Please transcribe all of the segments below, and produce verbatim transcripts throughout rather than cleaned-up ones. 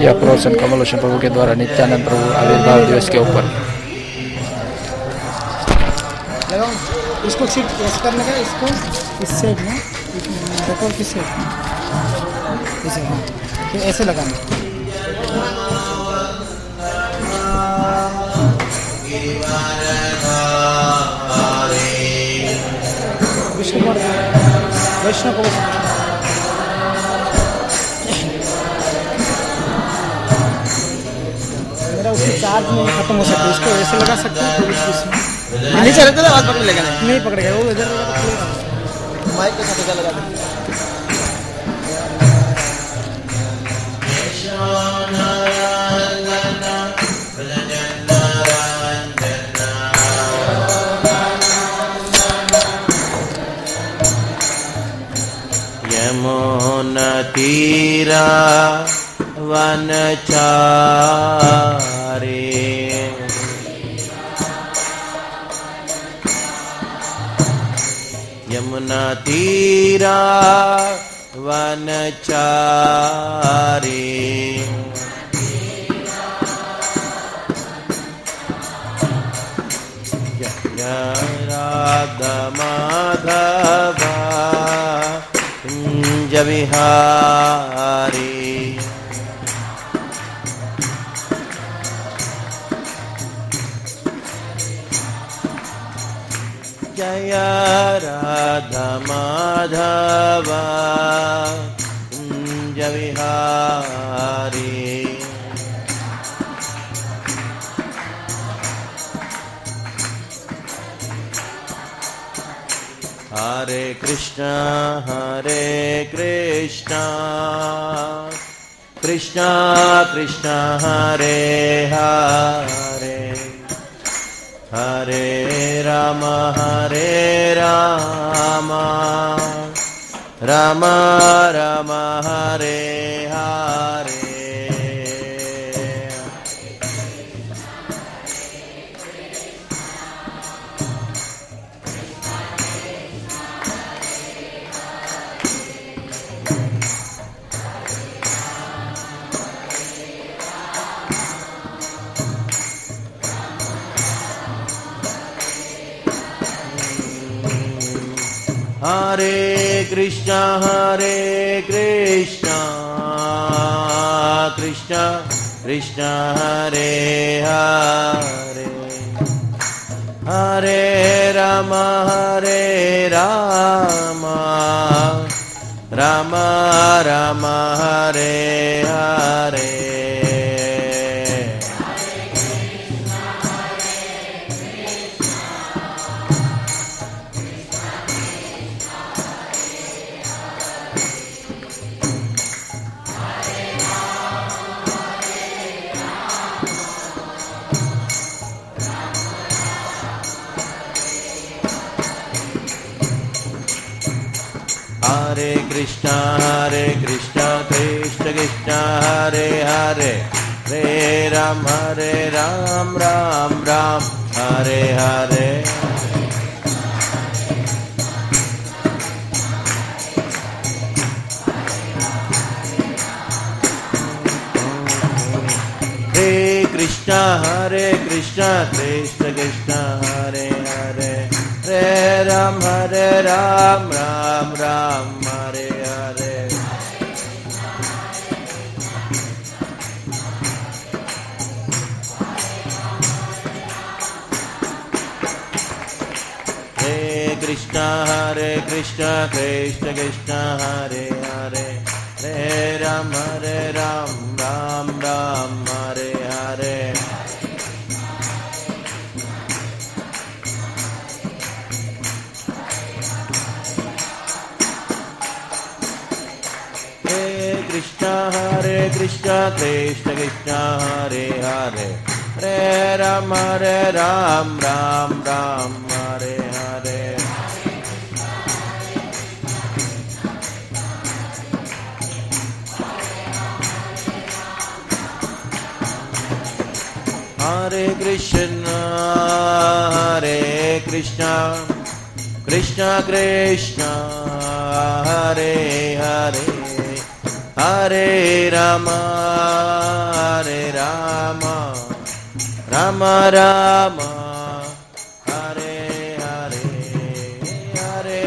यह प्रवचन कमलोचन प्रभु के द्वारा नित्यानंद प्रभु आविर्भाव दिवस के ऊपर। इसको सीट ऐसे करने का, इसको इस साइड में पेट्रोल की साइड ऐसे, हाँ फिर ऐसे लगाना। विष्णु वैष्णव को मेरा उसमें चार्ज नहीं खत्म हो सकता, इसको ऐसे लगा सकते हैं। नहीं चलते तो आवाज पकड़ लेगा, नहीं पकड़ेगा वो इधर माइक के साथ इधर लगा दे। यमुना तीरा वनचारे यमुना तीरा वनचारे जय राधा माधवा कुंज विहारी जय राधा माधवा कुंज विहारी हरे कृष्णा हरे कृष्णा कृष्णा कृष्णा हरे हरे हरे राम हरे राम राम राम हरे हरे हरे कृष्णा हरे कृष्णा कृष्णा कृष्णा हरे हरे हरे राम हरे राम राम राम हरे हरे हरे कृष्णा हरे कृष्णा कृष्ण कृष्णा हरे हरे हरे राम हरे राम राम राम हरे हरे हरे कृष्णा हरे कृष्णा कृष्ण कृष्णा हरे हरे हरे राम हरे राम राम राम हरे हरे हरे कृष्णा हरे कृष्णा कृष्ण कृष्णा हरे हरे हरे राम हरे राम राम राम हरे हरे कृष्णा हरे कृष्णा कृष्ण कृष्णा हरे हरे हरे राम हरे राम राम राम हरे हरे हरे कृष्णा हरे Krishna Krishna Krishna Hare Hare Hare Ram Rama Hare Hare Hare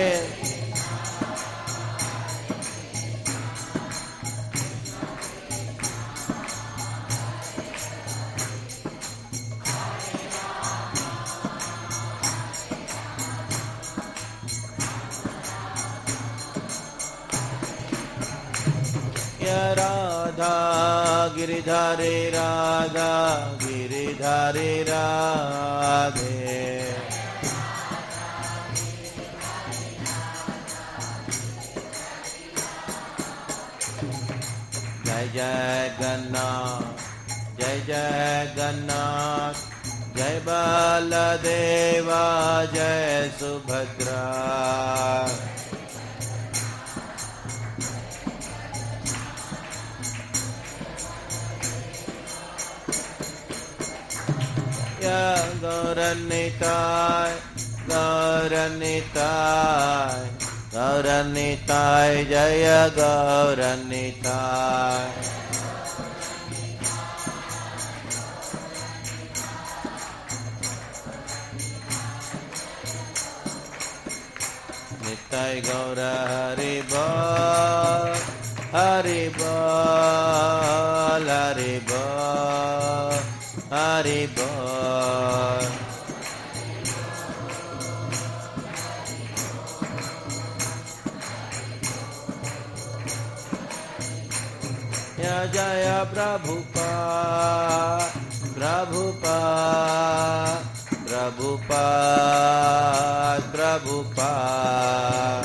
Radha Giridhare Radha Giridhare Radhe Jai Jai Gannath Jai Jai Gannath Jai Baladeva Jai Subhadra Gauranitai, Gauranitai, Gauranitai, Jaya Gauranitai. Nitai Gaura Haribol, Haribol, Haribol, Haribol. Jaya Jaya Prabhupada, Prabhupada, Prabhupada, Prabhupada.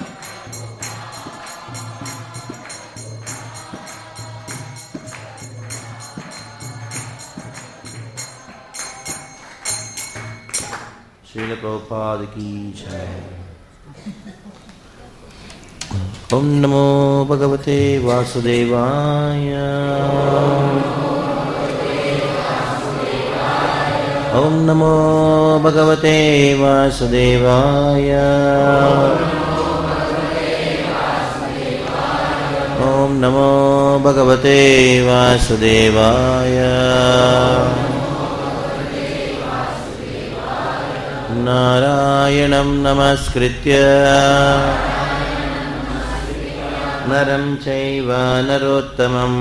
Srila Prabhupada ki jai. Om Namo Bhagavate Vasudevaya. Om Namo Bhagavate Vasudevaya. Om Namo Bhagavate Vasudevaya. Narayanam Namaskritya Naram Chaiva Narottamam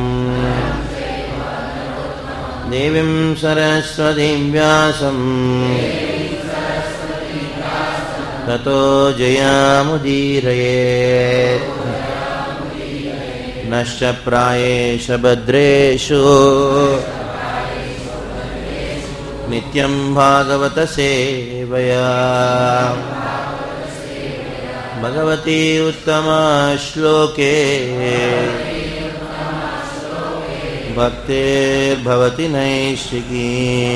Devim Saraswatim Vyasam Tato Jayamudirayet Nasya Prayesha Bhadreshu Nityam Bhagavata Sevaya Bhagavati Uttama Shloke Bhaktir Bhavati Naishiki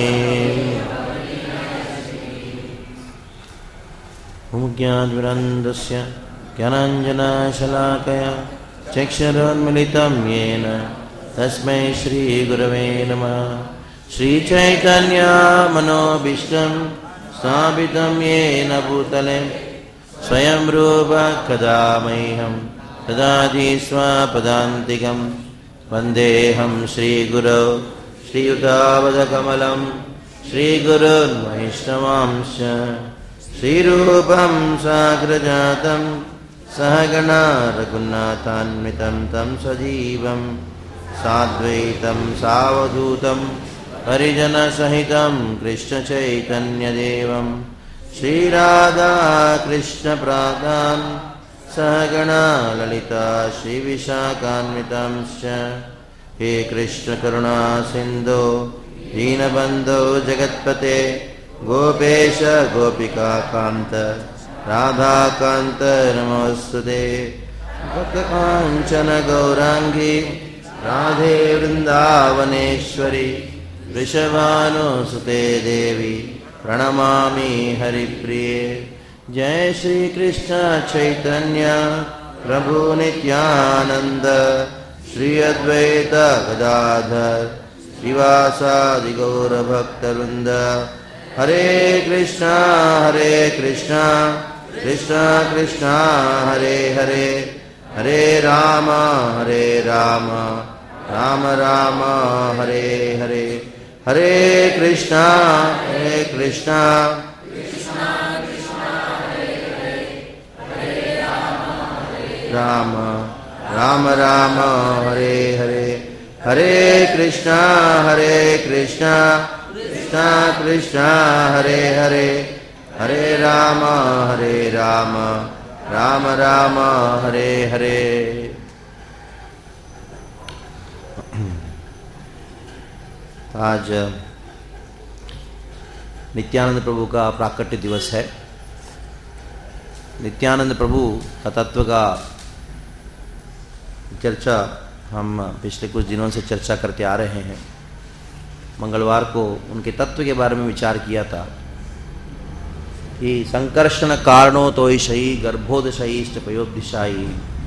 Umgyadvirandasya Gyananjana Shalakaya Chaksharanmilitam Yena Tasmai Shri Gurave Namah Shri Chaitanya Manobishtam Sabitam Yena Bhutale Swayam Rupa Kadamaiham Tadadi Swapadantikam Vandeham Shri Guru Shri Udavada Kamalam Shri Guru Vaishnavamsha Shri Rupam Sagrajatam Sahagana Raghunathanmitam Tam Sajivam Sadvaitam Savadutam Harijana Sahitam Krishna Chaitanya Devam Shri Radha Krishna Pradhan Sahagana Lalita Shri Vishakhanvitamscha He Krishna Karuna Sindhu Dinabandhu Jagatpate Gopesha Gopika Kanta Radha Kanta Namastude Bhakta Kanchana Gaurangi Radhe Vrindavaneshwari Vrishabhanu Sute Devi Pranamami Haripriye Jai Shri Krishna Chaitanya Prabhu Nityananda Shri Advaita Gadadhar Srivasadi Gaura Bhaktarvrinda Hare Krishna Hare Krishna Krishna Krishna Hare Hare Hare Rama Hare Rama Rama Rama Hare Hare हरे कृष्णा हरे कृष्णा राम राम राम हरे हरे, हरे कृष्णा हरे कृष्णा कृष्णा कृष्णा हरे हरे, हरे राम हरे राम राम राम हरे हरे। आज नित्यानंद प्रभु का प्राकट्य दिवस है। नित्यानंद प्रभु का तत्व का चर्चा हम पिछले कुछ दिनों से चर्चा करते आ रहे हैं। मंगलवार को उनके तत्व के बारे में विचार किया था कि संकर्षण कारणो तोयशयी गर्भोदशयीश्च पयोदिशायी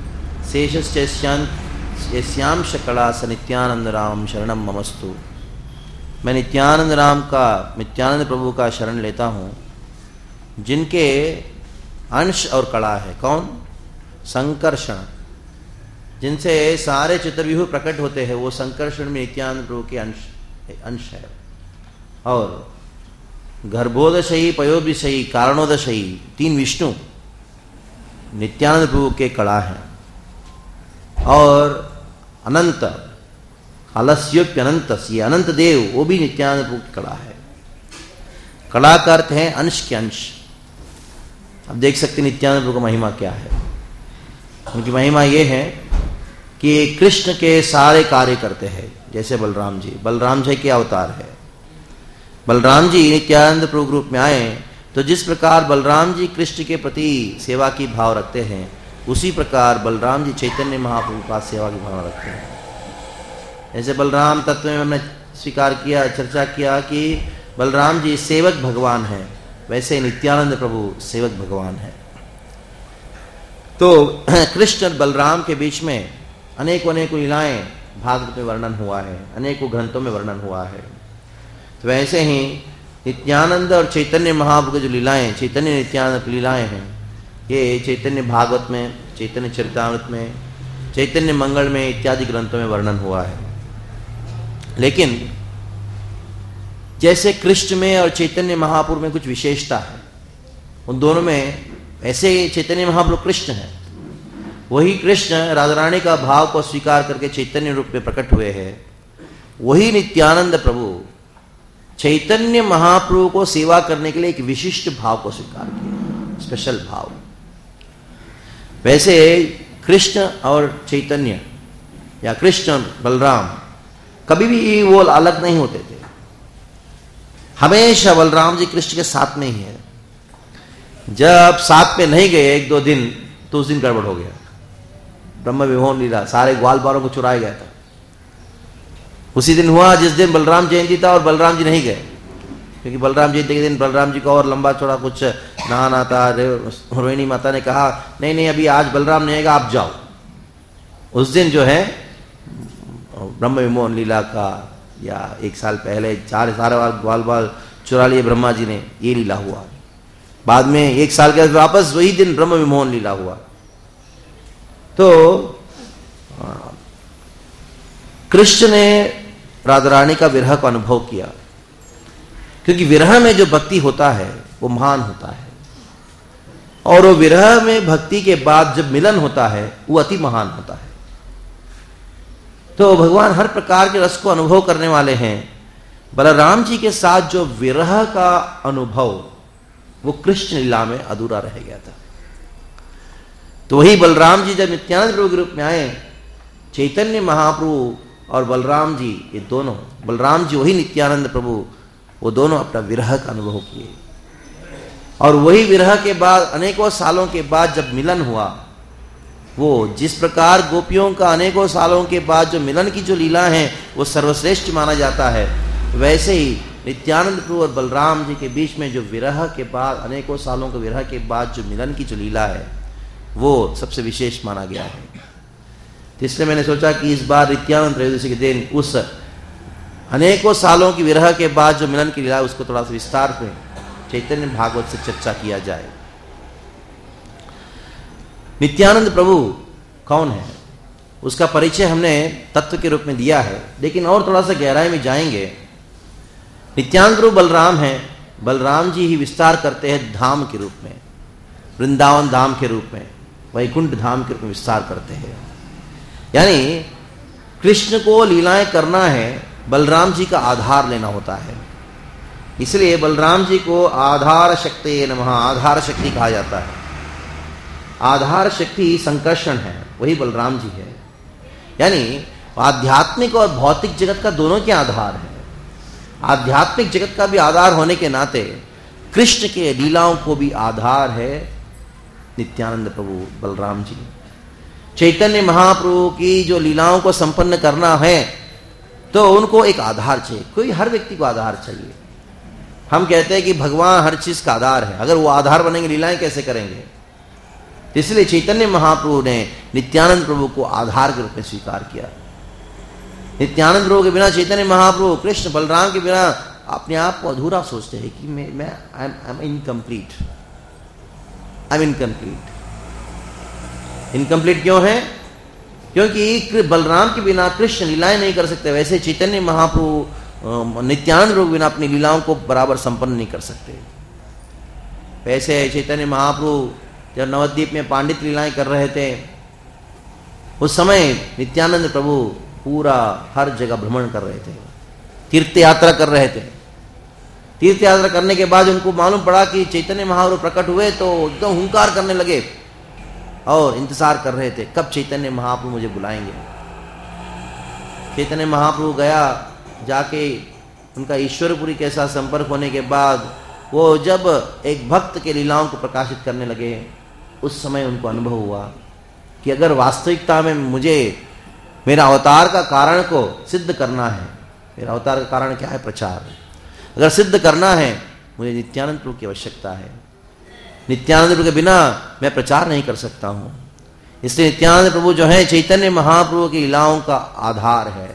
शेषश्चैस्याम शकला स नित्यानंद राम शरणम ममस्तु। मैं नित्यानंद राम का नित्यानंद प्रभु का शरण लेता हूँ जिनके अंश और कला है। कौन? संकर्षण, जिनसे सारे चित्रव्यूह प्रकट होते हैं, वो संकर्षण में नित्यानंद प्रभु के अंश अंश है। और गर्भोदशयी पयोदशयी कारणोदशयी तीन विष्णु नित्यानंद प्रभु के कला है। और अनंत अलस्योप्य अनंत, ये अनंत देव वो भी नित्यानंद प्रभु की कला है। कला का अर्थ है अंश के अंश। अब देख सकते नित्यानंद प्रभु का महिमा क्या है। उनकी महिमा ये है कि कृष्ण के सारे कार्य करते हैं। जैसे बलराम जी, बलराम जी के अवतार है। बलराम जी नित्यानंद प्रभु रूप में आए तो जिस प्रकार बलराम जी कृष्ण के प्रति सेवा की भाव रखते हैं, उसी प्रकार बलराम जी चैतन्य महाप्रभु का सेवा की भाव रखते हैं। जैसे बलराम तत्व में हमने स्वीकार किया, चर्चा किया कि बलराम जी सेवक भगवान हैं, वैसे नित्यानंद प्रभु सेवक भगवान है। तो कृष्ण और बलराम के बीच में अनेकों अनेकों लीलाएं भागवत में वर्णन हुआ है, अनेकों ग्रंथों में वर्णन हुआ है। तो वैसे ही नित्यानंद और चैतन्य महाप्रभु की जो लीलाएं, चैतन्य नित्यानंद लीलाएं हैं, ये चैतन्य भागवत में, चैतन्य चरितामृत में, चैतन्य मंगल में इत्यादि ग्रंथों में वर्णन हुआ है। लेकिन जैसे कृष्ण में और चैतन्य महाप्रभु में कुछ विशेषता है, उन दोनों में, ऐसे चैतन्य महाप्रभु कृष्ण है, वही कृष्ण राधा रानी का भाव को स्वीकार करके चैतन्य रूप में प्रकट हुए हैं। वही नित्यानंद प्रभु चैतन्य महाप्रभु को सेवा करने के लिए एक विशिष्ट भाव को स्वीकार किया, स्पेशल भाव। वैसे कृष्ण और चैतन्य या कृष्ण बलराम कभी भी वो अलग नहीं होते थे। हमेशा बलराम जी कृष्ण के साथ में ही है। जब साथ में नहीं गए एक दो दिन, तो उस दिन गड़बड़ हो गया। ब्रह्म विमोहन लीला, सारे ग्वाल बालों को चुराया गया था। उसी दिन हुआ जिस दिन बलराम जयंती था और बलराम जी नहीं गए, क्योंकि बलराम जयंती के दिन बलराम जी को और लंबा चौड़ा कुछ नहाना था। रोहिणी माता ने कहा नहीं नहीं अभी आज बलराम नहीं आएगा, आप जाओ। उस दिन जो है ब्रह्म विमोहन लीला का, या एक साल पहले चार सारे बार ग्वाल बाल चुरा लिए ब्रह्मा जी ने, ये लीला हुआ। बाद में एक साल के बाद वापस वही दिन ब्रह्म विमोहन लीला हुआ। तो कृष्ण ने राधा रानी का विरह का अनुभव किया, क्योंकि विरह में जो भक्ति होता है वो महान होता है, और वो विरह में भक्ति के बाद जब मिलन होता है वो अति महान होता है। तो भगवान हर प्रकार के रस को अनुभव करने वाले हैं। बलराम जी के साथ जो विरह का अनुभव वो कृष्ण लीला में अधूरा रह गया था। तो वही बलराम जी जब नित्यानंद प्रभु के रूप में आए, चैतन्य महाप्रभु और बलराम जी, ये दोनों, बलराम जी वही नित्यानंद प्रभु, वो दोनों अपना विरह का अनुभव किए। और वही विरह के बाद अनेकों सालों के बाद जब मिलन हुआ, वो जिस प्रकार गोपियों का अनेकों सालों के बाद जो मिलन की जो लीला है वो सर्वश्रेष्ठ माना जाता है, वैसे ही नित्यानंद प्रभु और बलराम जी के बीच में जो विरह के बाद, अनेकों सालों के विरह के बाद जो मिलन की जो लीला है, वो सबसे विशेष माना गया है। तो इसलिए मैंने सोचा कि इस बार नित्यानंद त्रयोदशी के दिन उस अनेकों सालों की विरह के बाद जो मिलन की लीला है उसको थोड़ा सा विस्तार में चैतन्य भागवत से चर्चा किया जाए। नित्यानंद प्रभु कौन है, उसका परिचय हमने तत्व के रूप में दिया है, लेकिन और थोड़ा सा गहराई में जाएंगे नित्यानंद प्रभु बलराम हैं, बलराम जी ही विस्तार करते हैं धाम के रूप में, वृंदावन धाम के रूप में, वैकुंठ धाम के रूप में विस्तार करते हैं। यानी कृष्ण को लीलाएं करना है, बलराम जी का आधार लेना होता है। इसलिए बलराम जी को आधार शक्ति नमः, आधार शक्ति कहा जाता है। आधार शक्ति संकर्षण है, वही बलराम जी है। यानी आध्यात्मिक और भौतिक जगत का दोनों के आधार है। आध्यात्मिक जगत का भी आधार होने के नाते कृष्ण के लीलाओं को भी आधार है नित्यानंद प्रभु बलराम जी। चैतन्य महाप्रभु की जो लीलाओं को संपन्न करना है तो उनको एक आधार चाहिए। कोई हर व्यक्ति को आधार चाहिए। हम कहते हैं कि भगवान हर चीज का आधार है, अगर वो आधार बनेंगे लीलाएं कैसे करेंगे? इसलिए चैतन्य महाप्रभु ने नित्यानंद प्रभु को आधार के रूप में स्वीकार किया। नित्यानंद प्रभु के बिना चैतन्य महाप्रभु कृष्ण बलराम के बिना अपने आप को अधूरा सोचते हैं कि मैं मैं I am incomplete, I am incomplete. Incomplete क्यों है? क्योंकि बलराम के बिना कृष्ण लीलाएं नहीं कर सकते। वैसे चैतन्य महाप्रभु नित्यानंद प्रभु बिना अपनी लीलाओं को बराबर संपन्न नहीं कर सकते। वैसे चैतन्य महाप्रभु जब नवद्वीप में पांडित लीलाएं कर रहे थे, उस समय नित्यानंद प्रभु पूरा हर जगह भ्रमण कर रहे थे, तीर्थ यात्रा कर रहे थे। तीर्थ यात्रा करने के बाद उनको मालूम पड़ा कि चैतन्य महाप्रभु प्रकट हुए तो एकदम हुंकार करने लगे और इंतजार कर रहे थे कब चैतन्य महाप्रभु मुझे बुलाएंगे। चैतन्य महाप्रभु गया, जाके उनका ईश्वरपुरी के साथ संपर्क होने के बाद वो जब एक भक्त के लीलाओं को प्रकाशित करने लगे, उस समय उनको अनुभव हुआ कि अगर वास्तविकता में मुझे मेरा अवतार का कारण को सिद्ध करना है, मेरा अवतार का कारण क्या है? प्रचार। अगर सिद्ध करना है मुझे नित्यानंद प्रभु की आवश्यकता है। नित्यानंद प्रभु के बिना मैं प्रचार नहीं कर सकता हूं। इसलिए नित्यानंद प्रभु जो है चैतन्य महाप्रभु की लीलाओं का आधार है।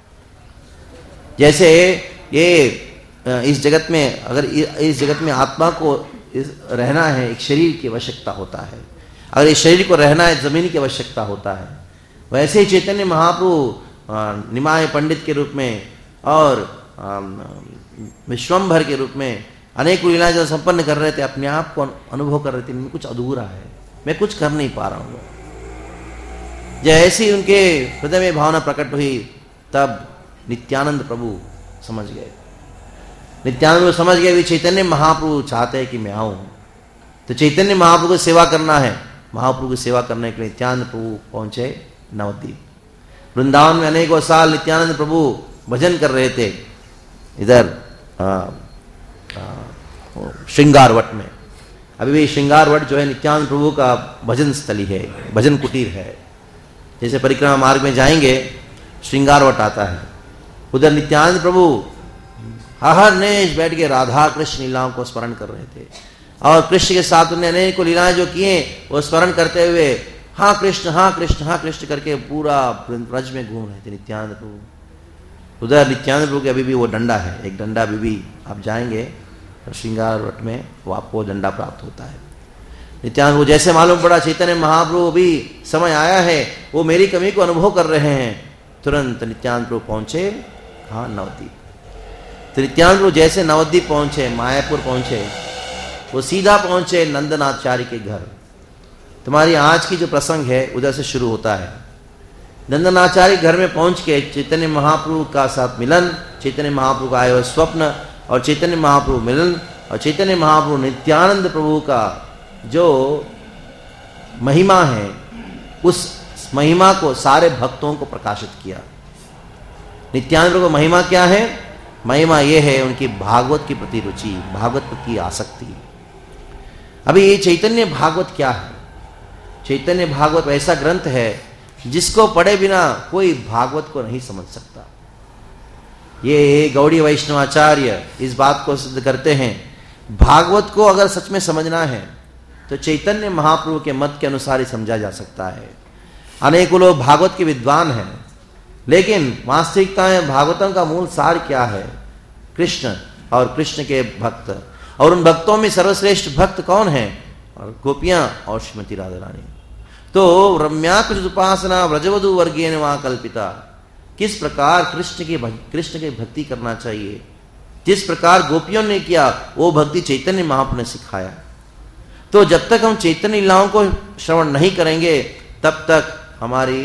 जैसे ये इस जगत में, अगर इस जगत में आत्मा को रहना है एक शरीर की आवश्यकता होता है, अगर इस शरीर को रहना है जमीन की आवश्यकता होता है, वैसे ही चैतन्य महाप्रभु निमाय पंडित के रूप में और विश्वम्भर के रूप में अनेक लीलाएं जो संपन्न कर रहे थे, अपने आप को अनुभव कर रहे थे इनमें कुछ अधूरा है, मैं कुछ कर नहीं पा रहा हूं। जैसी उनके हृदय में भावना प्रकट हुई, तब नित्यानंद प्रभु समझ गए। नित्यानंद प्रभु समझ गए भी चैतन्य महाप्रभु चाहते हैं कि मैं आऊं, तो चैतन्य महाप्रभु की सेवा करना है। महाप्रभु की सेवा करने के लिए नित्यानंद प्रभु पहुंचे नवद्वीप। वृंदावन में अनेकों साल नित्यानंद प्रभु भजन कर रहे थे, इधर श्रृंगारवट में। अभी भी श्रृंगारवट जो है नित्यानंद प्रभु का भजन स्थली है, भजन कुटीर है। जैसे परिक्रमा मार्ग में जाएंगे श्रृंगारवट आता है, उधर नित्यानंद प्रभु हर नेश बैठ के राधा कृष्ण लीलाओं को स्मरण कर रहे थे और कृष्ण के साथ उन्हें अनेक लीलाएं जो किए वो स्मरण करते हुए हाँ कृष्ण हाँ कृष्ण हाँ कृष्ण करके पूरा ब्रज में घूम रहे थे नित्यानंद प्रभु। उधर नित्यानंद प्रभु के अभी भी वो डंडा है, एक डंडा अभी भी आप जाएंगे श्रृंगारवट में, वो आपको डंडा प्राप्त होता है। नित्यानंद प्रभु जैसे मालूम पड़ा चैतन्य महाप्रभु भी समय आया है, वो मेरी कमी को अनुभव कर रहे हैं, तुरंत नित्यानंद प्रभु पहुंचे हाँ नवद्वीप। तो नित्यानंद प्रभु जैसे नवद्वीप पहुंचे, मायापुर पहुंचे, वो सीधा पहुंचे नंदनाचार्य के घर। तुम्हारी आज की जो प्रसंग है उधर से शुरू होता है। नंदनाचार्य घर में पहुंच के चैतन्य महाप्रभु का साथ मिलन, चैतन्य महाप्रभु का आए हुए स्वप्न और चैतन्य महाप्रभु मिलन और चैतन्य महाप्रभु नित्यानंद प्रभु का जो महिमा है उस महिमा को सारे भक्तों को प्रकाशित किया। नित्यानंद प्रभु का महिमा क्या है? महिमा यह है उनकी भागवत की प्रति रुचि, भागवत प्रति आसक्ति। अभी ये चैतन्य भागवत क्या है? चैतन्य भागवत ऐसा ग्रंथ है जिसको पढ़े बिना कोई भागवत को नहीं समझ सकता। ये गौड़ी वैष्णवाचार्य इस बात को सिद्ध करते हैं, भागवत को अगर सच में समझना है तो चैतन्य महाप्रभु के मत के अनुसार ही समझा जा सकता है। अनेकों लोग भागवत के विद्वान हैं, लेकिन वास्तविकता में भागवतम का मूल सार क्या है? कृष्ण और कृष्ण के भक्त, और उन भक्तों में सर्वश्रेष्ठ भक्त कौन है? और गोपियां और श्रीमती राधा रानी। तो रम्या कृष्ण उपासना व्रजवधु वर्गीय वहां कल्पिता, किस प्रकार कृष्ण की कृष्ण की भक्ति करना चाहिए जिस प्रकार गोपियों ने किया वो भक्ति चैतन्य महाप्रभु ने सिखाया। तो जब तक हम चैतन्य लीलाओं को श्रवण नहीं करेंगे तब तक हमारी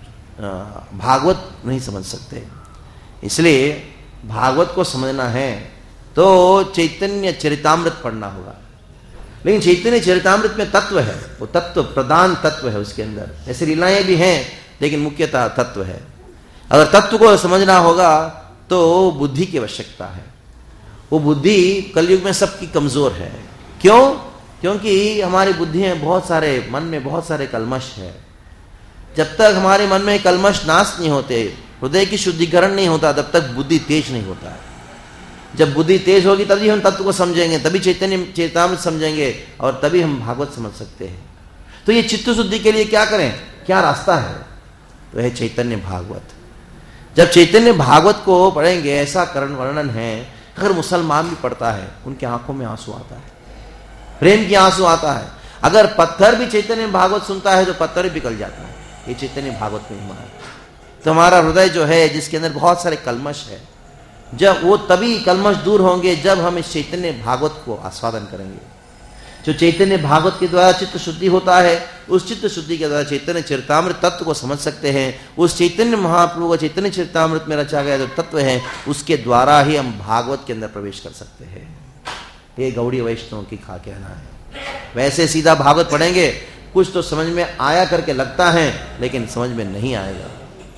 भागवत नहीं समझ सकते। इसलिए भागवत को समझना है तो चैतन्य चरितामृत पढ़ना होगा। लेकिन चैतन्य चरितामृत में तत्व है, वो तत्व प्रधान तत्व है उसके अंदर। ऐसे लीलाएं भी हैं लेकिन मुख्यतः तत्व है। अगर तत्व को समझना होगा तो बुद्धि की आवश्यकता है। वो बुद्धि कलयुग में सबकी कमजोर है। क्यों? क्योंकि हमारी बुद्धि में बहुत सारे मन में बहुत सारे कलमश है। जब तक हमारे मन में कलमश नाश नहीं होते, हृदय की शुद्धिकरण नहीं होता, तब तक बुद्धि तेज नहीं होता है। जब बुद्धि तेज होगी तभी हम तत्व को समझेंगे, तभी चैतन्य चेतामृत समझेंगे और तभी हम भागवत समझ सकते हैं। तो ये चित्त शुद्धि के लिए क्या करें, क्या रास्ता है? तो है चैतन्य भागवत। जब चैतन्य भागवत को पढ़ेंगे, ऐसा करण वर्णन है, अगर मुसलमान भी पढ़ता है उनकी आंखों में आंसू आता है, प्रेम की आंसू आता है। अगर पत्थर भी चैतन्य भागवत सुनता है तो पत्थर भी पिघल जाता है। ये चैतन्य भागवत में हुआ है। तो हमारा हृदय जो है, जिसके अंदर बहुत सारे कलमश है, जब वो तभी कलमश दूर होंगे जब हम इस चैतन्य भागवत को आस्वादन करेंगे। जो चैतन्य भागवत के द्वारा चित्त शुद्धि होता है, उस चित्त शुद्धि के द्वारा चैतन्य चरितामृत तत्व को समझ सकते हैं। उस चैतन्य महाप्रभु का चैतन्य चरितामृत में रचा गया जो तत्व है, उसके द्वारा ही हम भागवत के अंदर प्रवेश कर सकते हैं। ये गौड़ी वैष्णव की खा कहना है। वैसे सीधा भागवत पढ़ेंगे, कुछ तो समझ में आया करके लगता है, लेकिन समझ में नहीं आएगा।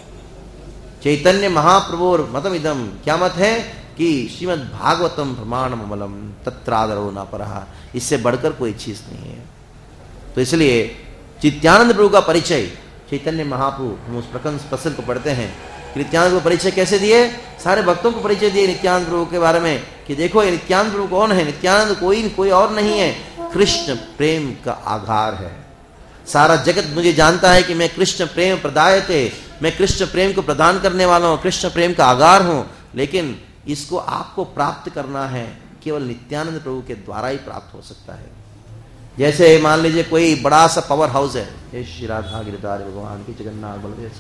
चैतन्य महाप्रभु मतम इदम, क्या मत है कि श्रीमद् भागवतम प्रमाणम अमलम तत्रादरो न परहा, इससे बढ़कर कोई चीज नहीं है। तो इसलिए नित्यानंद प्रभु का परिचय, चैतन्य महाप्रभु, हम उस प्रकंस प्रसंग को पढ़ते हैं कि नित्यानंद को परिचय कैसे दिए, सारे भक्तों को परिचय दिए नित्यानंद प्रभु के बारे में कि देखो ये नित्यानंद प्रभु कौन है। नित्यानंद कोई कोई और नहीं है, कृष्ण प्रेम का आधार है। सारा जगत मुझे जानता है कि मैं कृष्ण प्रेम प्रदायते, मैं कृष्ण प्रेम को प्रदान करने वाला हूं, कृष्ण प्रेम का आगार हूं। लेकिन इसको आपको प्राप्त करना है, केवल नित्यानंद प्रभु के द्वारा ही प्राप्त हो सकता है। जैसे मान लीजिए कोई बड़ा सा पावर हाउस है, ये श्री राधा गिरधारी भगवान की, जगन्नाथ बलदेव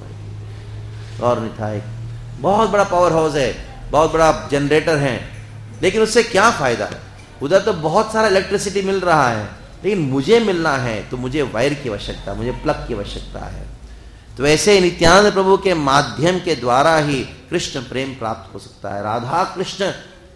सुभद्रा और निताई, बहुत बड़ा पावर हाउस है, बहुत बड़ा जनरेटर है, लेकिन उससे क्या फायदा है? उधर तो बहुत सारा इलेक्ट्रिसिटी मिल रहा है, लेकिन मुझे मिलना है तो मुझे वायर की आवश्यकता, मुझे प्लग की आवश्यकता है। तो ऐसे नित्यानंद प्रभु के माध्यम के द्वारा ही कृष्ण प्रेम प्राप्त हो सकता है। राधा कृष्ण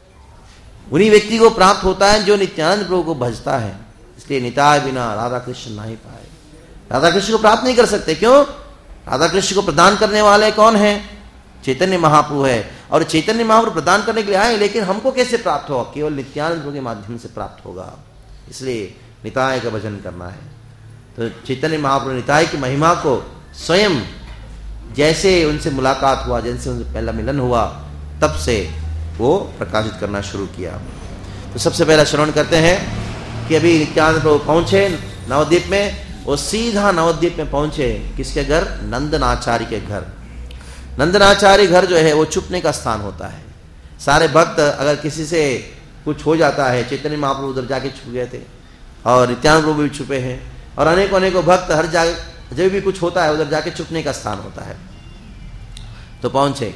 उन्हीं व्यक्ति को प्राप्त होता है जो नित्यानंद प्रभु को भजता है। इसलिए निताय बिना राधा कृष्ण नहीं पाए, राधा कृष्ण को प्राप्त नहीं कर सकते। क्यों? राधा कृष्ण को प्रदान करने वाले कौन है? चैतन्य महाप्रभु है। और चैतन्य महाप्रभु प्रदान करने के लिए आए, लेकिन हमको कैसे प्राप्त होगा? केवल नित्यानंद प्रभु के माध्यम से प्राप्त होगा। इसलिए निताय का भजन करना है। तो चैतन्य महाप्रभु निताय की महिमा को स्वयं जैसे उनसे मुलाकात हुआ, जैसे उनसे पहला मिलन हुआ, तब से वो प्रकाशित करना शुरू किया। तो सबसे पहला श्रवण करते हैं कि अभी नित्यानंद प्रभु पहुंचे नवद्वीप में। वो सीधा नवद्वीप में पहुंचे, किसके घर? नंदनाचार्य के घर। नंदनाचार्य घर जो है वो छुपने का स्थान होता है। सारे भक्त अगर किसी से कुछ हो जाता है, चैतन्य महाप्रभु उधर जाके छुप गए थे और नित्यानंद प्रभु भी छुपे हैं, और अनेकों अनेकों भक्त हर जगह जब भी कुछ होता है उधर जाके छुपने का स्थान होता है। तो पहुंचे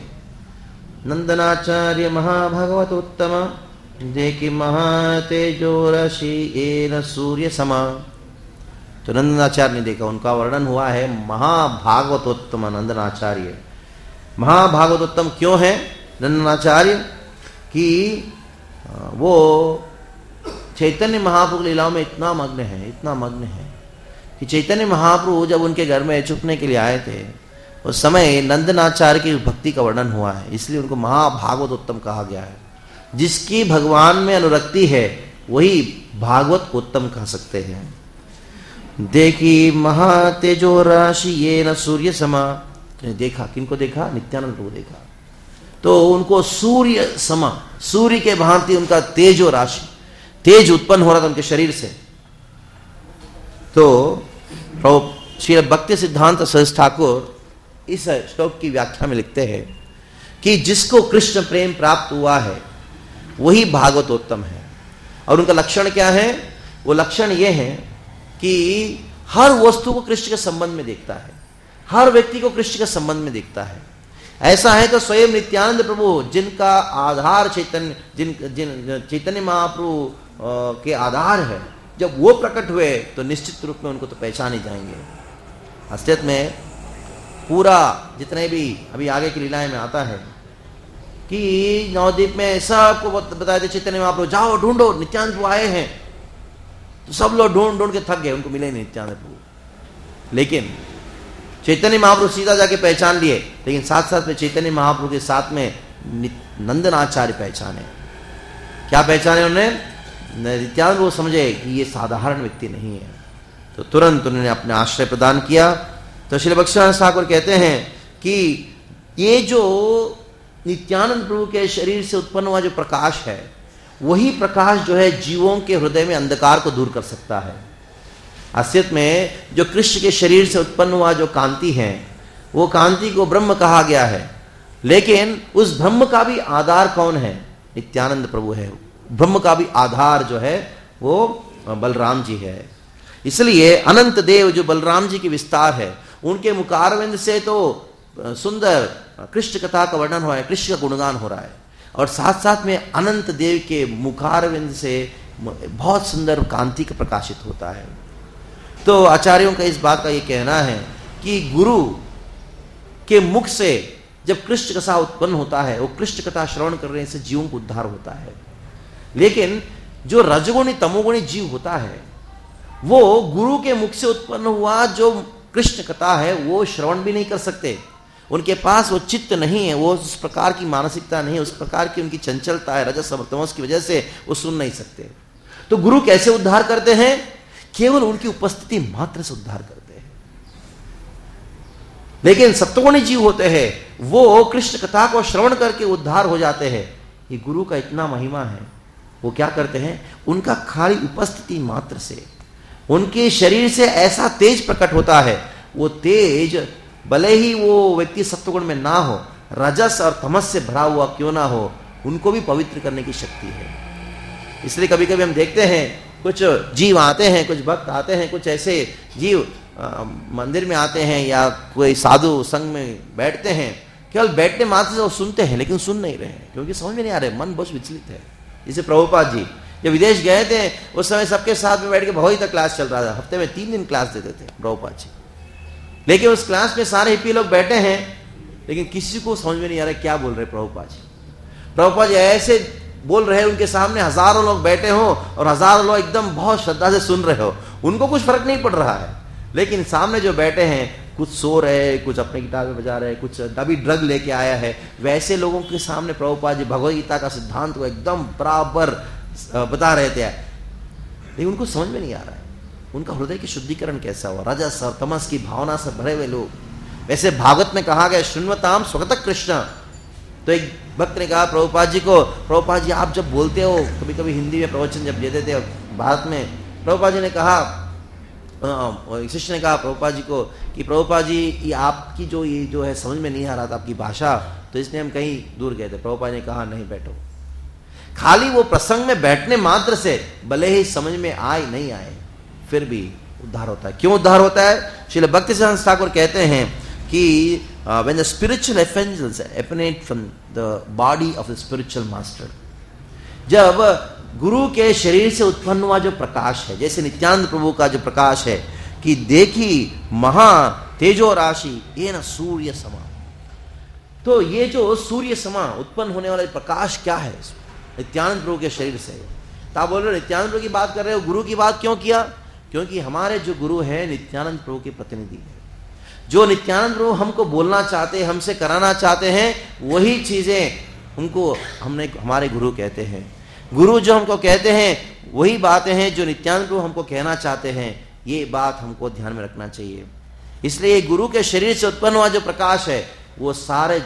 नंदनाचार्य महाभागवत उत्तम, देखी महातेजो रशि एन सूर्य समा। तो नंदनाचार्य ने देखा, उनका वर्णन हुआ है महाभागवतोत्तम नंदनाचार्य। महाभागवतोत्तम क्यों है नंदनाचार्य? कि वो चैतन्य महाप्रभु लीलाओं में इतना मग्न है, इतना मग्न है कि चैतन्य महाप्रभु जब उनके घर में छुपने के लिए आए थे, उस समय नंदनाचार्य की भक्ति का वर्णन हुआ है, इसलिए उनको महाभागवतोत्तम कहा गया है। जिसकी भगवान में अनुरक्ति है वही भागवत उत्तम कह सकते हैं। देखी महातेजो राशि ये न सूर्य समा। तो देखा, किनको देखा? नित्यानंद प्रभु देखा। तो उनको सूर्य समा, सूर्य के भांति उनका तेजो राशि, तेज उत्पन्न हो रहा था उनके शरीर से। तो श्री भक्ति सिद्धांत सरस्वती ठाकुर इस श्लोक की व्याख्या में लिखते हैं कि जिसको कृष्ण प्रेम प्राप्त हुआ है वही भागवतोत्तम है। और उनका लक्षण क्या है? वो लक्षण ये है कि हर वस्तु को कृष्ण के संबंध में देखता है, हर व्यक्ति को कृष्ण के संबंध में देखता है। ऐसा है तो स्वयं नित्यानंद प्रभु, जिनका आधार चैतन्य, जिन जिन चैतन्य महाप्रभु के आधार है, जब वो प्रकट हुए तो निश्चित रूप में उनको तो पहचान ही जाएंगे। असलियत में पूरा जितने भी अभी आगे की लीलाएं में आता है कि नवद्वीप में सबको बताया था चैतन्य महाप्रभु, जाओ ढूंढो नित्यानंद प्रभु आए हैं। तो सब लोग ढूंढ ढूंढ के थक गए, उनको मिले नहीं नित्यानंद प्रभु। लेकिन चैतन्य महाप्रभु सीधा जाके पहचान लिए, लेकिन साथ साथ में चैतन्य महाप्रभु के साथ में नंदनाचार्य पहचाने। क्या पहचाने उन्होंने? नित्यानंद प्रभु समझे कि ये साधारण व्यक्ति नहीं है, तो तुरंत उन्होंने अपने आश्रय प्रदान किया। तो श्री भक्तिसिद्धांत ठाकुर कहते हैं कि ये जो नित्यानंद प्रभु के शरीर से उत्पन्न हुआ जो प्रकाश है, वही प्रकाश जो है जीवों के हृदय में अंधकार को दूर कर सकता है। असलियत में जो कृष्ण के शरीर से उत्पन्न हुआ जो कांति है, वो कांति को ब्रह्म कहा गया है, लेकिन उस ब्रह्म का भी आधार कौन है? नित्यानंद प्रभु है। ब्रह्म का भी आधार जो है वो बलराम जी है। इसलिए अनंत देव जो बलराम जी के विस्तार है, उनके मुखारविंद से तो सुंदर कृष्ण कथा का वर्णन हो रहा है, कृष्ण का गुणगान हो रहा है, और साथ साथ में अनंत देव के मुखारविंद से बहुत सुंदर कांति का प्रकाशित होता है। तो आचार्यों का इस बात का ये कहना है कि गुरु के मुख से जब कृष्ण कथा उत्पन्न होता है, वो कृष्ण कथा श्रवण करने से जीवों को उद्धार होता है। लेकिन जो रजगुणी तमोगुणी जीव होता है, वो गुरु के मुख से उत्पन्न हुआ जो कृष्ण कथा है वो श्रवण भी नहीं कर सकते। उनके पास वो चित्त नहीं है, वो उस प्रकार की मानसिकता नहीं है, उस प्रकार की उनकी चंचलता है, रजस और तमस की वजह से वो सुन नहीं सकते। तो गुरु कैसे उद्धार करते हैं? केवल उनकी उपस्थिति मात्र से उद्धार करते हैं। लेकिन सत्वगुणी जीव होते हैं, वो कृष्ण कथा को श्रवण करके उद्धार हो जाते हैं। ये गुरु का इतना महिमा है। वो क्या करते हैं? उनका खाली उपस्थिति मात्र से उनके शरीर से ऐसा तेज प्रकट होता है, वो तेज भले ही वो व्यक्ति सत्वगुण में ना हो, रजस और तमस से भरा हुआ क्यों ना हो, उनको भी पवित्र करने की शक्ति है। इसलिए कभी कभी हम देखते हैं कुछ जीव आते हैं, कुछ भक्त आते हैं, कुछ ऐसे जीव आ, मंदिर में आते हैं या कोई साधु संग में बैठते हैं, केवल बैठने मात्र से वो सुनते हैं, लेकिन सुन नहीं रहे हैं क्योंकि समझ में नहीं आ रहे, मन बहुत विचलित है। जैसे प्रभुपाद जी जब विदेश गए थे, उस समय सबके साथ में बैठ के भगवत क्लास चल रहा था, हफ्ते में तीन दिन क्लास देते थे प्रभुपाद जी। लेकिन उस क्लास में सारे हिप्पी लोग बैठे हैं, लेकिन किसी को समझ में नहीं आ रहा क्या बोल रहे प्रभुपाद जी। प्रभुपाद जी ऐसे बोल रहे हैं, उनके सामने हजारों लोग बैठे हो और हजारों लोग एकदम बहुत श्रद्धा से सुन रहे हो, उनको कुछ फर्क नहीं पड़ रहा है। लेकिन सामने जो बैठे हैं, कुछ सो रहे, कुछ अपने गिटार में बजा रहे, कुछ अभी ड्रग लेके आया है, वैसे लोगों के सामने प्रभुपाद जी भगवद गीता का सिद्धांत को एकदम बराबर बता रहे थे, लेकिन उनको समझ में नहीं आ रहा है उनका हृदय की शुद्धिकरण कैसा हुआ। रजस और तमस की भावना से भरे हुए लोग। वैसे भागवत में कहा गया शृण्वताम स्वगत कृष्ण। तो एक भक्त ने कहा प्रभुपाद जी को, प्रभुपाद जी आप जब बोलते हो, कभी कभी हिंदी में प्रवचन जब देते थे भारत में, प्रभुपाद जी ने कहा, शिष्य ने कहा प्रभुपाद जी को कि प्रभुपाद जी ये आपकी जो ये जो है समझ में नहीं आ रहा था आपकी भाषा, तो इसलिए हम कहीं दूर गए थे। प्रभुपाद ने कहा नहीं बैठो। खाली वो प्रसंग में बैठने मात्र से भले ही समझ में आए नहीं आए, फिर भी उद्धार होता है। क्यों उद्धार होता है? श्रील भक्तिसिद्धांत ठाकुर कहते हैं कि when the spiritual effulgence emanate from the body of the spiritual master, जब गुरु के शरीर से उत्पन्न हुआ जो प्रकाश है, जैसे नित्यानंद प्रभु का जो प्रकाश है कि देखी महा तेजो राशि ये न सूर्य समा, तो ये जो सूर्य समा उत्पन्न होने वाला प्रकाश क्या है? नित्यानंद प्रभु के शरीर से। तो आप बोल रहे हो नित्यानंद प्रभु की बात कर रहे हो, गुरु की बात क्यों किया? क्योंकि हमारे जो गुरु है नित्यानंद प्रभु के प्रतिनिधि है। जो नित्यानंद प्रभु हमको बोलना चाहते हैं, हमसे कराना चाहते हैं, वही चीजें उनको हमने हमारे गुरु कहते हैं। गुरु जो हमको कहते हैं वही बातें हैं जो नित्यानंद प्रभु हमको कहना चाहते हैं। ये बात हमको ध्यान में रखना चाहिए। इसलिए गुरु के शरीर से उत्पन्न हुआ जो प्रकाश है, वो सारे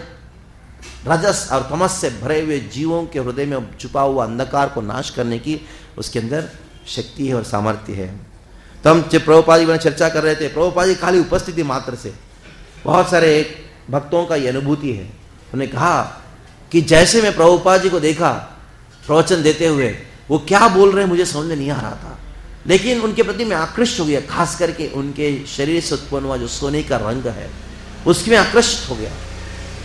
रजस और तमस से भरे हुए जीवों के हृदय में छुपा हुआ अंधकार को नाश करने की उसके अंदर शक्ति है और सामर्थ्य है। तो हम जब प्रभुपाद जी चर्चा कर रहे थे, प्रभुपाद जी खाली उपस्थिति मात्र से बहुत सारे भक्तों का ये अनुभूति है। उन्होंने कहा कि जैसे मैं प्रभुपाद जी को देखा प्रवचन देते हुए, वो क्या बोल रहे हैं मुझे समझ में नहीं आ रहा था, लेकिन उनके प्रति मैं आकृष्ट हो गया। खास करके उनके शरीर से उत्पन्न हुआ जो सोने का रंग है, उसकी मैं आकृष्ट हो गया।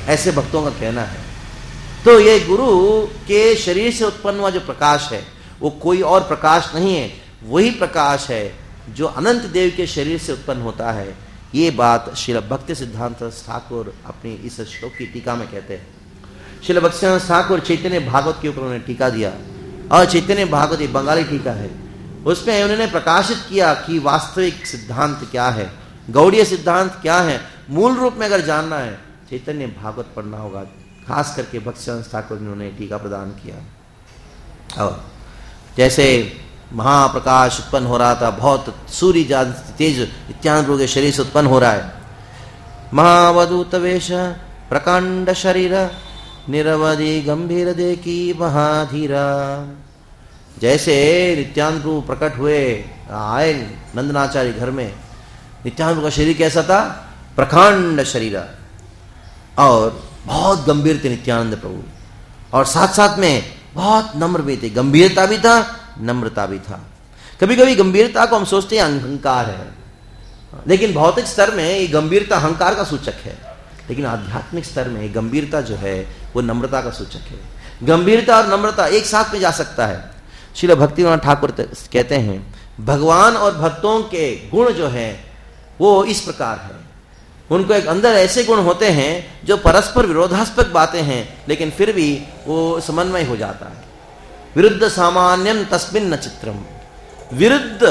ऐसे भक्तों का कहना है। तो ये गुरु के शरीर से उत्पन्न हुआ जो प्रकाश है वो कोई और प्रकाश नहीं है, वही प्रकाश है जो अनंत देव के शरीर से उत्पन्न होता है। ये बात श्रील भक्ति सिद्धांत ठाकुर अपनी इस श्लोक की टीका में कहते हैं। श्रील भक्ति सिद्धांत ठाकुर चैतन्य भागवत के ऊपर उन्होंने टीका दिया, और चैतन्य भागवत एक बंगाली टीका है, उसमें उन्होंने प्रकाशित किया कि वास्तविक सिद्धांत क्या है, गौड़ीय सिद्धांत क्या है। मूल रूप में अगर जानना है चैतन्य भागवत पढ़ना होगा, खास करके भक्ति सिद्धांत ठाकुर ने उन्हें टीका प्रदान किया। और जैसे महाप्रकाश उत्पन्न हो रहा था, बहुत सूर्य जान तेज नित्यानंद प्रभु के शरीर से उत्पन्न हो रहा है। महावधूत वेश प्रकांड शरीर निरवधि गंभीर देखी महाधीरा। जैसे नित्यानंद प्रभु प्रकट हुए, आए नंदनाचार्य घर में, नित्यानंद प्रभु का शरीर कैसा था? प्रकांड शरीर, और बहुत गंभीर थे नित्यानंद प्रभु, और साथ साथ में बहुत नम्र भी थे। गंभीरता भी था, नम्रता भी था। कभी कभी गंभीरता को हम सोचते हैं अहंकार है, लेकिन भौतिक स्तर में ये गंभीरता अहंकार का सूचक है, लेकिन आध्यात्मिक स्तर में गंभीरता जो है वो नम्रता का सूचक है। गंभीरता और नम्रता एक साथ में जा सकता है। श्रील भक्तिनाथ ठाकुर कहते हैं भगवान और भक्तों के गुण जो है वो इस प्रकार है, उनको एक अंदर ऐसे गुण होते हैं जो परस्पर विरोधास्पद बातें हैं, लेकिन फिर भी वो समन्वय हो जाता है। विरुद्ध सामान्यम तस्मिन् न चित्रम। विरुद्ध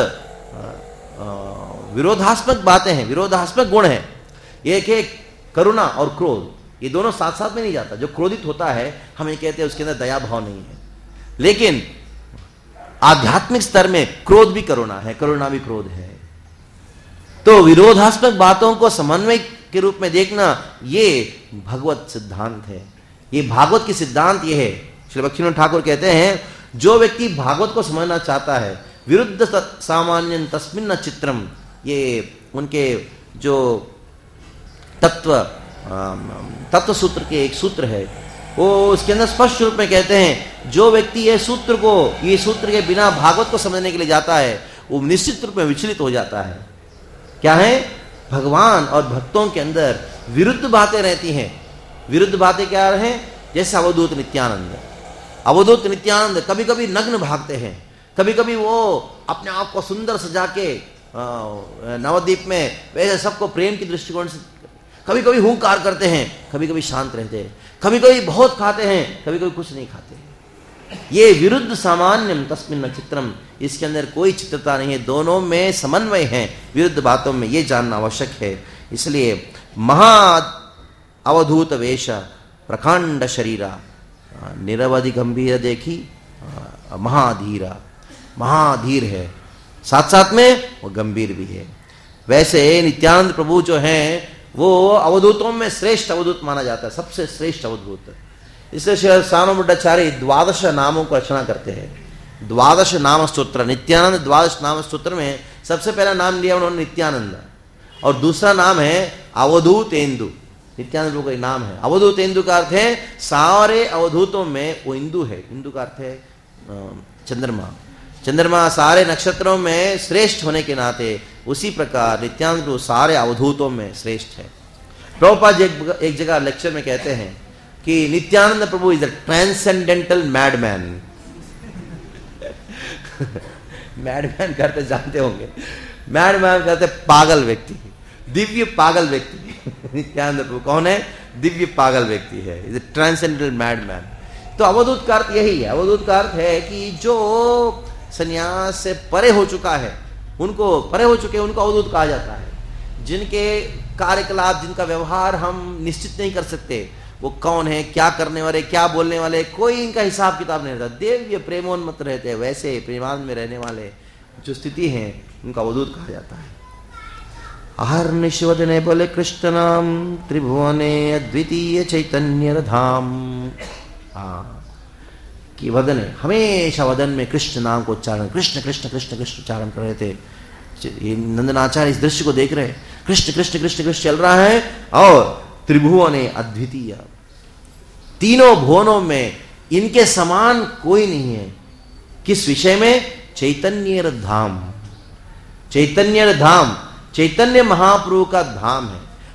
विरोधास्पद बातें हैं, विरोधास्पद गुण है। एक है करुणा और क्रोध, ये दोनों साथ साथ में नहीं जाता। जो क्रोधित होता है हम ये कहते हैं उसके अंदर दया भाव नहीं है, लेकिन आध्यात्मिक स्तर में क्रोध भी करुणा है, करुणा भी क्रोध है। तो विरोधास्पद बातों को समन्वय के रूप में देखना ये भगवत सिद्धांत है, ये भागवत की सिद्धांत ये है। श्री भक्तिनाथ ठाकुर कहते हैं जो व्यक्ति भागवत को समझना चाहता है, विरुद्ध सामान्यं तस्मिन् न चित्रम, ये उनके जो तत्व तत्व सूत्र के एक सूत्र है, वो उसके अंदर स्पष्ट रूप में कहते हैं जो व्यक्ति ये सूत्र को ये सूत्र के बिना भागवत को समझने के लिए जाता है वो निश्चित रूप में विचलित हो जाता है। क्या है? भगवान और भक्तों के अंदर विरुद्ध बातें रहती हैं। विरुद्ध बातें क्या हैं? जैसे अवधूत नित्यानंद। अवधूत नित्यानंद कभी कभी नग्न भागते हैं, कभी कभी वो अपने आप को सुंदर सजा के नवद्वीप में वैसे सबको प्रेम की दृष्टिकोण से कभी कभी हुंकार करते हैं, कभी कभी शांत रहते हैं, कभी कभी बहुत खाते हैं, कभी कभी कुछ नहीं खाते। ये विरुद्ध सामान्यम तस्मिन् न चित्रम, इसके अंदर कोई चित्रता नहीं है, दोनों में समन्वय है। विरुद्ध बातों में ये जानना आवश्यक है। इसलिए महा अवधूत वेश प्रकांड शरीरा निरवधि गंभीर देखी महाधीरा। महाधीर है, साथ साथ में वो गंभीर भी है। वैसे नित्यानंद प्रभु जो हैं वो अवधूतों में श्रेष्ठ अवधूत माना जाता है, सबसे श्रेष्ठ अवधूत। इसलिए श्री सार्वभौमाचार्य द्वादश नामों को रचना करते हैं। द्वादश नाम स्तोत्र, नित्यानंद द्वादश नाम स्तोत्र में सबसे पहला नाम लिया उन्होंने नित्यानंद, और दूसरा नाम है अवधूतेन्दु। नित्यानंद प्रभु का नाम है अवधूतेन्दु, का अर्थ है सारे अवधूतों में वो इंदु है। इंदु का अर्थ है चंद्रमा। चंद्रमा सारे नक्षत्रों में श्रेष्ठ होने के नाते उसी प्रकार नित्यानंद प्रभु सारे अवधूतों में श्रेष्ठ है। प्रभुपाद एक, एक जगह लेक्चर में कहते हैं कि Nityananda Prabhu is a transcendental madman. Madman करते जानते होंगे, मैडमैन करते पागल व्यक्ति, दिव्य पागल व्यक्ति। नित्यानंद प्रभु कौन है? दिव्य पागल व्यक्ति है, इज अ ट्रांसेंडेंटल मैडमैन। तो अवधूत का अर्थ यही है। अवधूत का अर्थ है कि जो संन्यास से परे हो चुका है, उनको परे हो चुके उनको अवधूत कहा जाता है। जिनके कार्यकलाप, जिनका व्यवहार हम निश्चित नहीं कर सकते, वो कौन है, क्या करने वाले, क्या बोलने वाले, कोई इनका हिसाब किताब नहीं रहता, देव्य प्रेमोन्मत्त रहते हैं, वैसे प्रेमानंद में रहने वाले जो स्थिति है उनका अवधूत कहा जाता है। अहर्निशवदने बोले कृष्ण नाम त्रिभुवने अद्वितीय चैतन्य धाम। हाँ, कि वदन है, हमेशा वदन में कृष्ण नाम को उच्चारण, कृष्ण कृष्ण कृष्ण कृष्ण उच्चारण कर रहे थे। ये नंदनाचार्य इस दृश्य को देख रहे, कृष्ण कृष्ण कृष्ण कृष्ण चल रहा है, और त्रिभुवने अद्वितीय, तीनों भुवनों में इनके समान कोई नहीं है। किस विषय में? चैतन्य धाम। चैतन्य धाम, चैतन्य महाप्रभु का धाम है।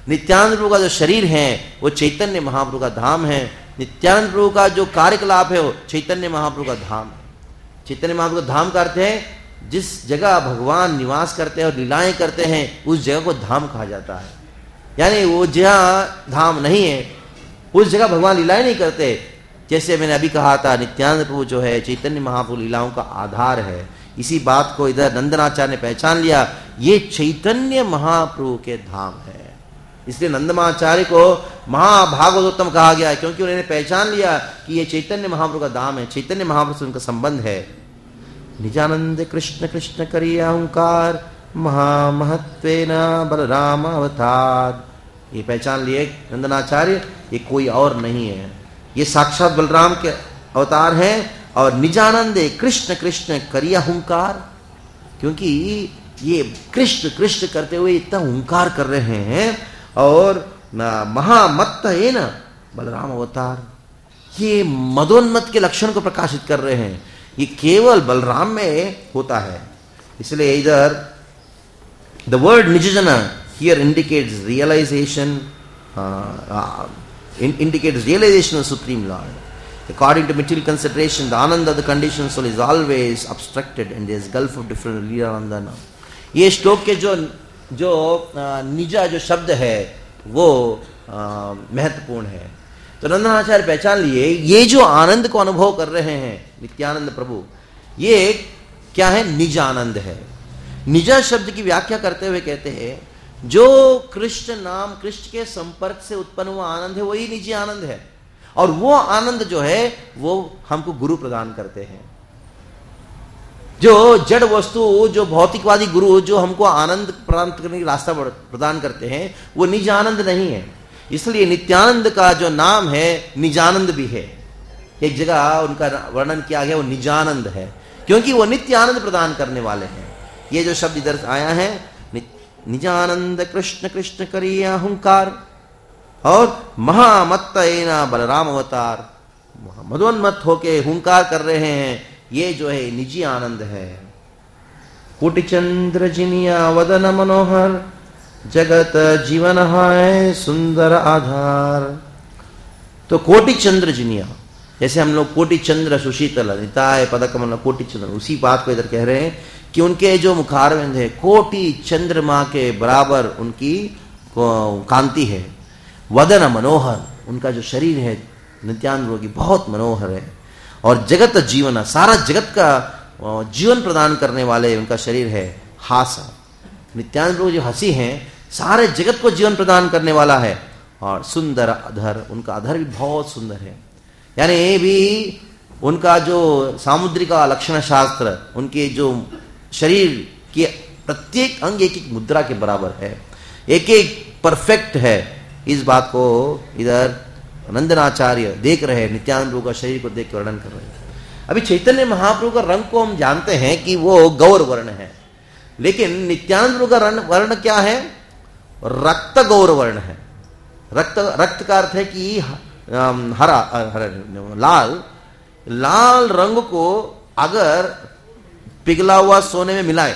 नित्यानंद प्रभु का जो शरीर है वो चैतन्य महाप्रभु का धाम है। नित्यानंद प्रभु का जो कार्यकलाप है वो चैतन्य महाप्रभु का धाम है। चैतन्य महाप्रभु का धाम का अर्थ है जिस जगह भगवान निवास करते हैं और लीलाएं करते हैं उस जगह को धाम कहा जाता है। यानी वो जहाँ धाम नहीं है उस जगह भगवान लीलाएं नहीं करते। जैसे मैंने अभी कहा था नित्यानंद प्रभु जो है चैतन्य महाप्रभु लीलाओं का आधार है। इसी बात को इधर नंदनाचार्य ने पहचान लिया, ये चैतन्य महाप्रभु के धाम है। इसलिए नंदनाचार्य को महाभागवतोत्तम कहा गया है, क्योंकि उन्होंने पहचान लिया कि ये चैतन्य महाप्रभु का धाम है, चैतन्य महाप्रभु से उनका संबंध है। निजानंद कृष्ण कृष्ण करिए अहंकार महामहत्वेन बलराम अवतार, ये पहचान लिए नंदनाचार्य, ये कोई और नहीं है, ये साक्षात बलराम के अवतार हैं। और निजानंदे कृष्ण कृष्ण करिया हुंकार, क्योंकि ये कृष्ण कृष्ण करते हुए इतना हुंकार कर रहे हैं। और महामत्त है ना बलराम अवतार, ये मदोन्मत्त के लक्षण को प्रकाशित कर रहे हैं। ये केवल बलराम में होता है। इसलिए इधर द वर्ड निजजना here indicates realization, indicates realization of Supreme Lord. According to material consideration, the ananda of the conditioned soul is always obstructed and there is gulf of different लीलानंदना। ये श्लोक के जो जो निजा जो शब्द है वो महत्वपूर्ण है। तो नंदनाचार्य पहचान लिए ये जो आनंद को अनुभव कर रहे हैं नित्यानंद प्रभु, ये क्या है? निज आनंद है। निजा शब्द की व्याख्या करते हुए कहते हैं जो कृष्ण नाम कृष्ण के संपर्क से उत्पन्न हुआ आनंद है वही निजी आनंद है। और वो आनंद जो है वो हमको गुरु प्रदान करते हैं। जो जड़ वस्तु, जो भौतिकवादी गुरु जो हमको आनंद प्राप्त करने का रास्ता प्रदान करते हैं वो निज आनंद नहीं है। इसलिए नित्यानंद का जो नाम है निजानंद भी है। एक जगह उनका वर्णन किया गया वो निजानंद है, क्योंकि वो नित्य आनंद प्रदान करने वाले हैं। ये जो शब्द इधर आया है निजानंद कृष्ण कृष्ण करिए अहंकार, और महामत्तेन बलराम अवतार, मदोन्मत्त होके हुंकार कर रहे हैं, ये जो है निजी आनंद है। कोटि चंद्र जिनिया वदन मनोहर, जगत जीवन है सुंदर आधार। तो कोटि चंद्र जिनिया, जैसे हम लोग कोटि चंद्र सुशीतल निताय पदकमल कोटि चंद्र, उसी बात को इधर कह रहे हैं कि उनके जो मुखारविंद है कोटि चंद्रमा के बराबर उनकी कांति है। वदन मनोहर, उनका जो शरीर है नित्यानंद की बहुत मनोहर है। और जगत जीवन, सारा जगत का जीवन प्रदान करने वाले उनका शरीर है। हासा, नित्यानंद जो हंसी हैं सारे जगत को जीवन प्रदान करने वाला है। और सुंदर अधर, उनका अधर भी बहुत सुंदर है। यानी ये भी उनका जो सामुद्रिक लक्षण शास्त्र, उनके जो शरीर के प्रत्येक अंग एक एक मुद्रा के बराबर है, एक एक परफेक्ट है। इस बात को इधर नंदनाचार्य देख रहे हैं, नित्यानंद प्रभु का शरीर को देख के वर्णन कर रहे हैं। अभी चैतन्य महाप्रभु का रंग को हम जानते हैं कि वो गौर वर्ण है, लेकिन नित्यानंद प्रभु का वर्ण क्या है? रक्त गौर वर्ण है। रक्त, रक्त का अर्थ है कि हरा, हरा लाल लाल रंग को अगर पिघला हुआ सोने में मिलाए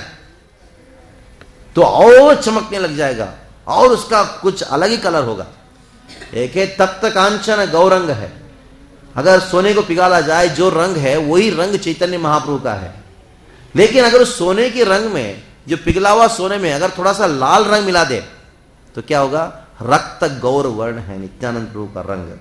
तो और चमकने लग जाएगा और उसका कुछ अलग ही कलर होगा। एक है तप्त कांचन गौरंग है, अगर सोने को पिघाला जाए जो रंग है वही रंग चैतन्य महाप्रभु का है। लेकिन अगर उस सोने के रंग में, जो पिघला हुआ सोने में अगर थोड़ा सा लाल रंग मिला दे तो क्या होगा? रक्त गौर वर्ण है नित्यानंद प्रभु का रंग।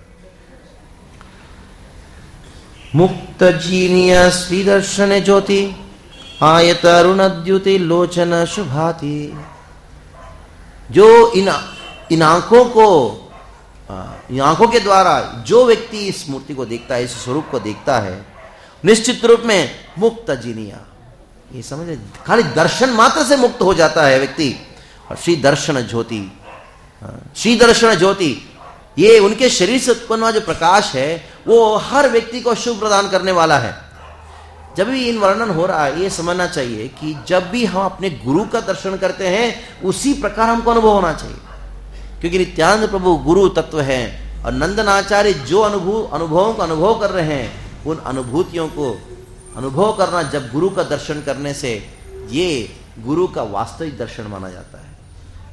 मुक्त जीनिया श्रीदर्शन ज्योति, आयत अरुणद्युति लोचन शुभाति। जो इन इन आंखों को, इन आंखों के द्वारा जो व्यक्ति इस मूर्ति को देखता है, इस स्वरूप को देखता है, निश्चित रूप में मुक्त जीनिया, ये समझ, खाली दर्शन मात्र से मुक्त हो जाता है व्यक्ति। और श्री दर्शन ज्योति, श्री दर्शन ज्योति, ये उनके शरीर से उत्पन्न हुआ जो प्रकाश है वो हर व्यक्ति को शुभ प्रदान करने वाला है। जब भी इन वर्णन हो रहा है ये समझना चाहिए कि जब भी हम अपने गुरु का दर्शन करते हैं उसी प्रकार हमको अनुभव होना चाहिए, क्योंकि नित्यानंद प्रभु गुरु तत्व है। और नंदनाचार्य जो अनुभव अनुभवों का अनुभव कर रहे हैं, उन अनुभूतियों को अनुभव करना जब गुरु का दर्शन करने से, ये गुरु का वास्तविक दर्शन माना जाता है।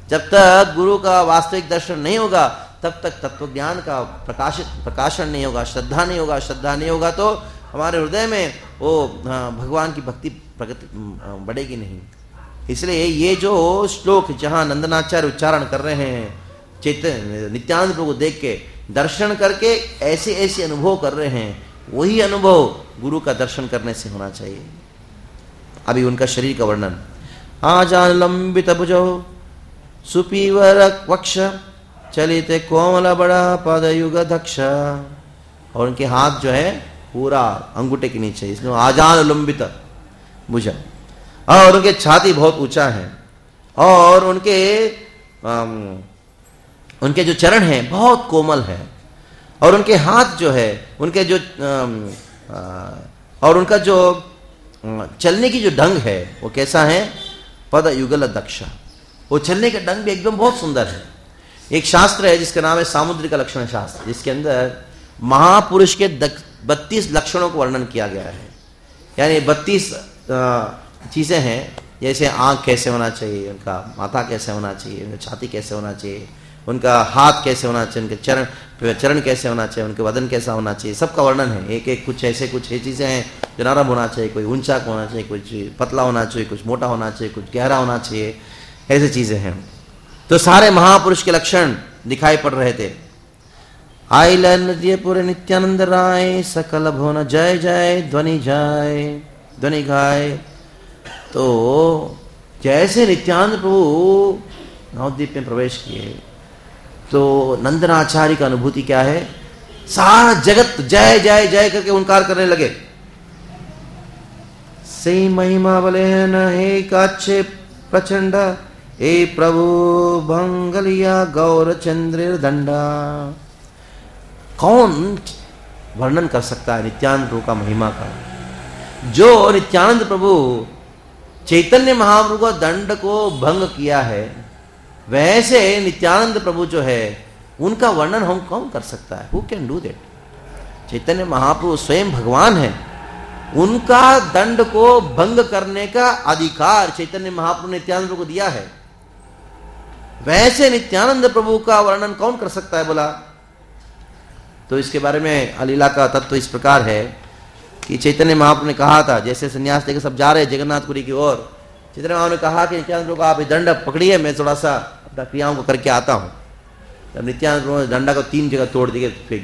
जब तक गुरु का वास्तविक दर्शन नहीं होगा तब तक तत्व ज्ञान का प्रकाशित प्रकाशन नहीं होगा, श्रद्धा नहीं होगा। श्रद्धा नहीं होगा तो हमारे हृदय में वो भगवान की भक्ति प्रगति बढ़ेगी नहीं। इसलिए ये जो श्लोक जहां नंदनाचार्य उच्चारण कर रहे हैं, चैतन्य नित्यानंद प्रभु को देख के दर्शन करके ऐसे ऐसे अनुभव कर रहे हैं, वही अनुभव गुरु का दर्शन करने से होना चाहिए। अभी उनका शरीर का वर्णन, आजान लंबित भुजो सुपीवर वक्ष चलिते कोमल बड़ा पदयुग दक्ष। और उनके हाथ जो है पूरा अंगूठे के नीचे, इसलिए आजान लंबित भुज, और उनके छाती बहुत ऊंचा है, और उनके आम, उनके जो चरण हैं बहुत कोमल है, और उनके हाथ जो है उनके जो आम, आ, और उनका जो चलने की जो ढंग है वो कैसा है, पद युगल दक्ष। वो चलने का ढंग भी एकदम बहुत सुंदर है। एक शास्त्र है जिसका नाम है सामुद्रिक लक्षण शास्त्र, जिसके अंदर महापुरुष के बत्तीस लक्षणों को वर्णन किया गया है। यानी बत्तीस चीजें हैं, जैसे आंख कैसे होना चाहिए, उनका माथा कैसे होना चाहिए, उनका छाती कैसे होना चाहिए, उनका हाथ कैसे होना चाहिए, उनके चरण चरण कैसे होना चाहिए, उनके वदन कैसा होना चाहिए, सबका वर्णन है। एक एक कुछ ऐसे कुछ ये चीजें हैं जो नरम होना चाहिए, कोई ऊंचा होना चाहिए, कुछ पतला होना चाहिए, कुछ मोटा होना चाहिए, कुछ गहरा होना चाहिए, ऐसी चीजें हैं। तो सारे महापुरुष के लक्षण दिखाई पड़ रहे थे। आइलन पूरे नित्यानंद राय सकल भुवन जय जय ध्वनि जाय ध्वनि गाय। तो जैसे नित्यानंद प्रभु नवद्वीप में प्रवेश किए तो नंदनाचार्य का अनुभूति क्या है, सारा जगत जय जय जय करके उनकार करने लगे। से महिमा बले न हे काछे प्रचंड ए प्रभु भंगलिया गौर चंद्र दंडा। कौन वर्णन कर सकता है नित्यानंद प्रभु का महिमा का। जो नित्यानंद प्रभु चैतन्य महाप्रभु का दंड को भंग किया है, वैसे नित्यानंद प्रभु जो है उनका वर्णन हम कौन कर सकता है, who can do that. Chaitanya Mahaprabhu स्वयं भगवान है, उनका दंड को भंग करने का अधिकार चैतन्य महाप्रभु ने नित्यानंद प्रभु को दिया है। वैसे नित्यानंद प्रभु का वर्णन कौन कर सकता है बोला। तो इसके बारे में अलीला का तत्व इस प्रकार है कि चैतन्य महाप्रभु ने कहा था, जैसे सन्यास लेकर सब जा रहे जगन्नाथपुरी की ओर, चैतन्य महाप्रभु ने कहा कि नित्यानंद प्रभु आप दंड पकड़िए, मैं थोड़ा सा अपना क्रियाओं को करके आता हूं। तब नित्यानंद प्रभु ने डंडा को तीन जगह तोड़ दिए, फेंक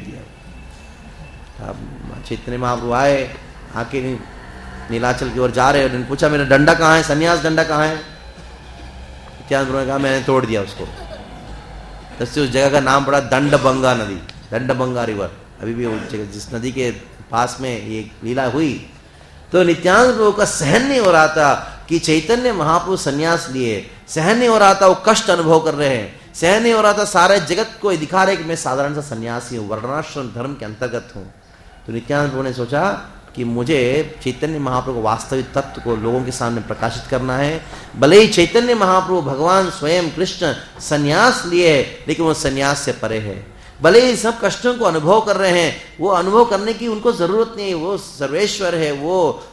दिया। अब चैतन्य महाप्रभु आए, आके नीलाचल की ओर जा रहे, उन्होंने पूछा मेरा डंडा कहाँ है, सन्यास डंडा कहाँ है। नित्यानंद प्रभु ने कहा मैंने तोड़ दिया उसको। तब उस जगह का नाम पड़ा दंडबंगा नदी, दंडबंगा रिवर। अभी भी उस जगह जिस नदी के पास में ये लीला हुई, तो नित्यानंद प्रभु का सहन नहीं हो रहा था कि चैतन्य महाप्रभु सन्यास लिए, सहन नहीं हो रहा था, वो कष्ट अनुभव कर रहे हैं, सहन नहीं हो रहा था, सारे जगत को दिखा रहे कि मैं साधारण सा सन्यासी हूँ, वर्णाश्रम धर्म के अंतर्गत हूँ। तो नित्यानंद प्रभु ने सोचा कि मुझे चैतन्य महाप्रभु को वास्तविक तत्व को लोगों के सामने प्रकाशित करना है। भले ही चैतन्य महाप्रभु भगवान स्वयं कृष्ण सन्यास लिए, लेकिन वो सन्यास से परे है। भले ही सब कष्टों को अनुभव कर रहे हैं, वो अनुभव करने की उनको जरूरत नहीं है, वो सर्वेश्वर है, वो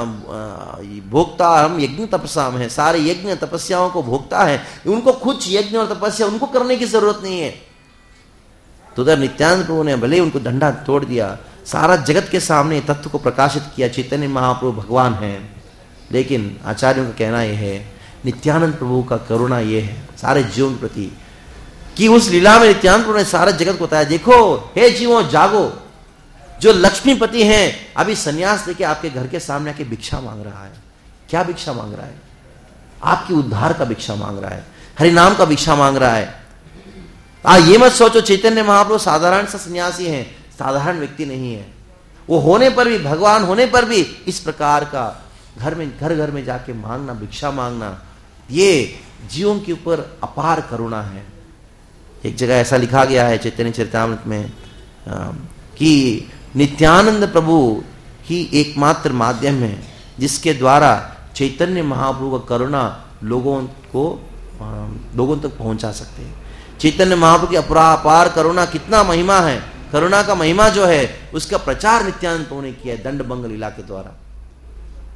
भोक्ता, हम यज्ञ तपस्या में है, सारे यज्ञ तपस्याओं को भोगता है, उनको कुछ यज्ञ और तपस्या उनको करने की जरूरत नहीं है। तो उधर नित्यानंद प्रभु ने भले उनको डंडा तोड़ दिया, सारा जगत के सामने तत्व को प्रकाशित किया, चैतन्य महाप्रभु भगवान है। लेकिन आचार्यों का कहना यह है, नित्यानंद प्रभु का करुणा यह है सारे जीवों के प्रति कि उस लीला में नित्यानंद प्रभु ने सारे जगत को बताया, देखो हे जीवों जागो, जो लक्ष्मीपति हैं अभी सन्यास लेके आपके घर के सामने आके भिक्षा मांग रहा है। क्या भिक्षा मांग रहा है? आपकी उद्धार का भिक्षा मांग रहा है, हरिनाम का भिक्षा मांग रहा है। आ ये मत सोचो चैतन्य महाप्रभु साधारण सा सन्यासी हैं, साधारण व्यक्ति नहीं है। वो होने पर भी, भगवान होने पर भी इस प्रकार का घर में घर घर में जाके मांगना, भिक्षा मांगना, ये जीवों के ऊपर अपार करुणा है। एक जगह ऐसा लिखा गया है चैतन्य चरितामृत में कि नित्यानंद प्रभु ही एकमात्र माध्यम है जिसके द्वारा चैतन्य महाप्रभु का करुणा लोगों को लोगों तक पहुंचा सकते हैं। चैतन्य महाप्रभु की अपरापार करुणा कितना महिमा है, करुणा का महिमा जो है उसका प्रचार नित्यानंद प्रभु ने किया है दंडभंग लीला के द्वारा।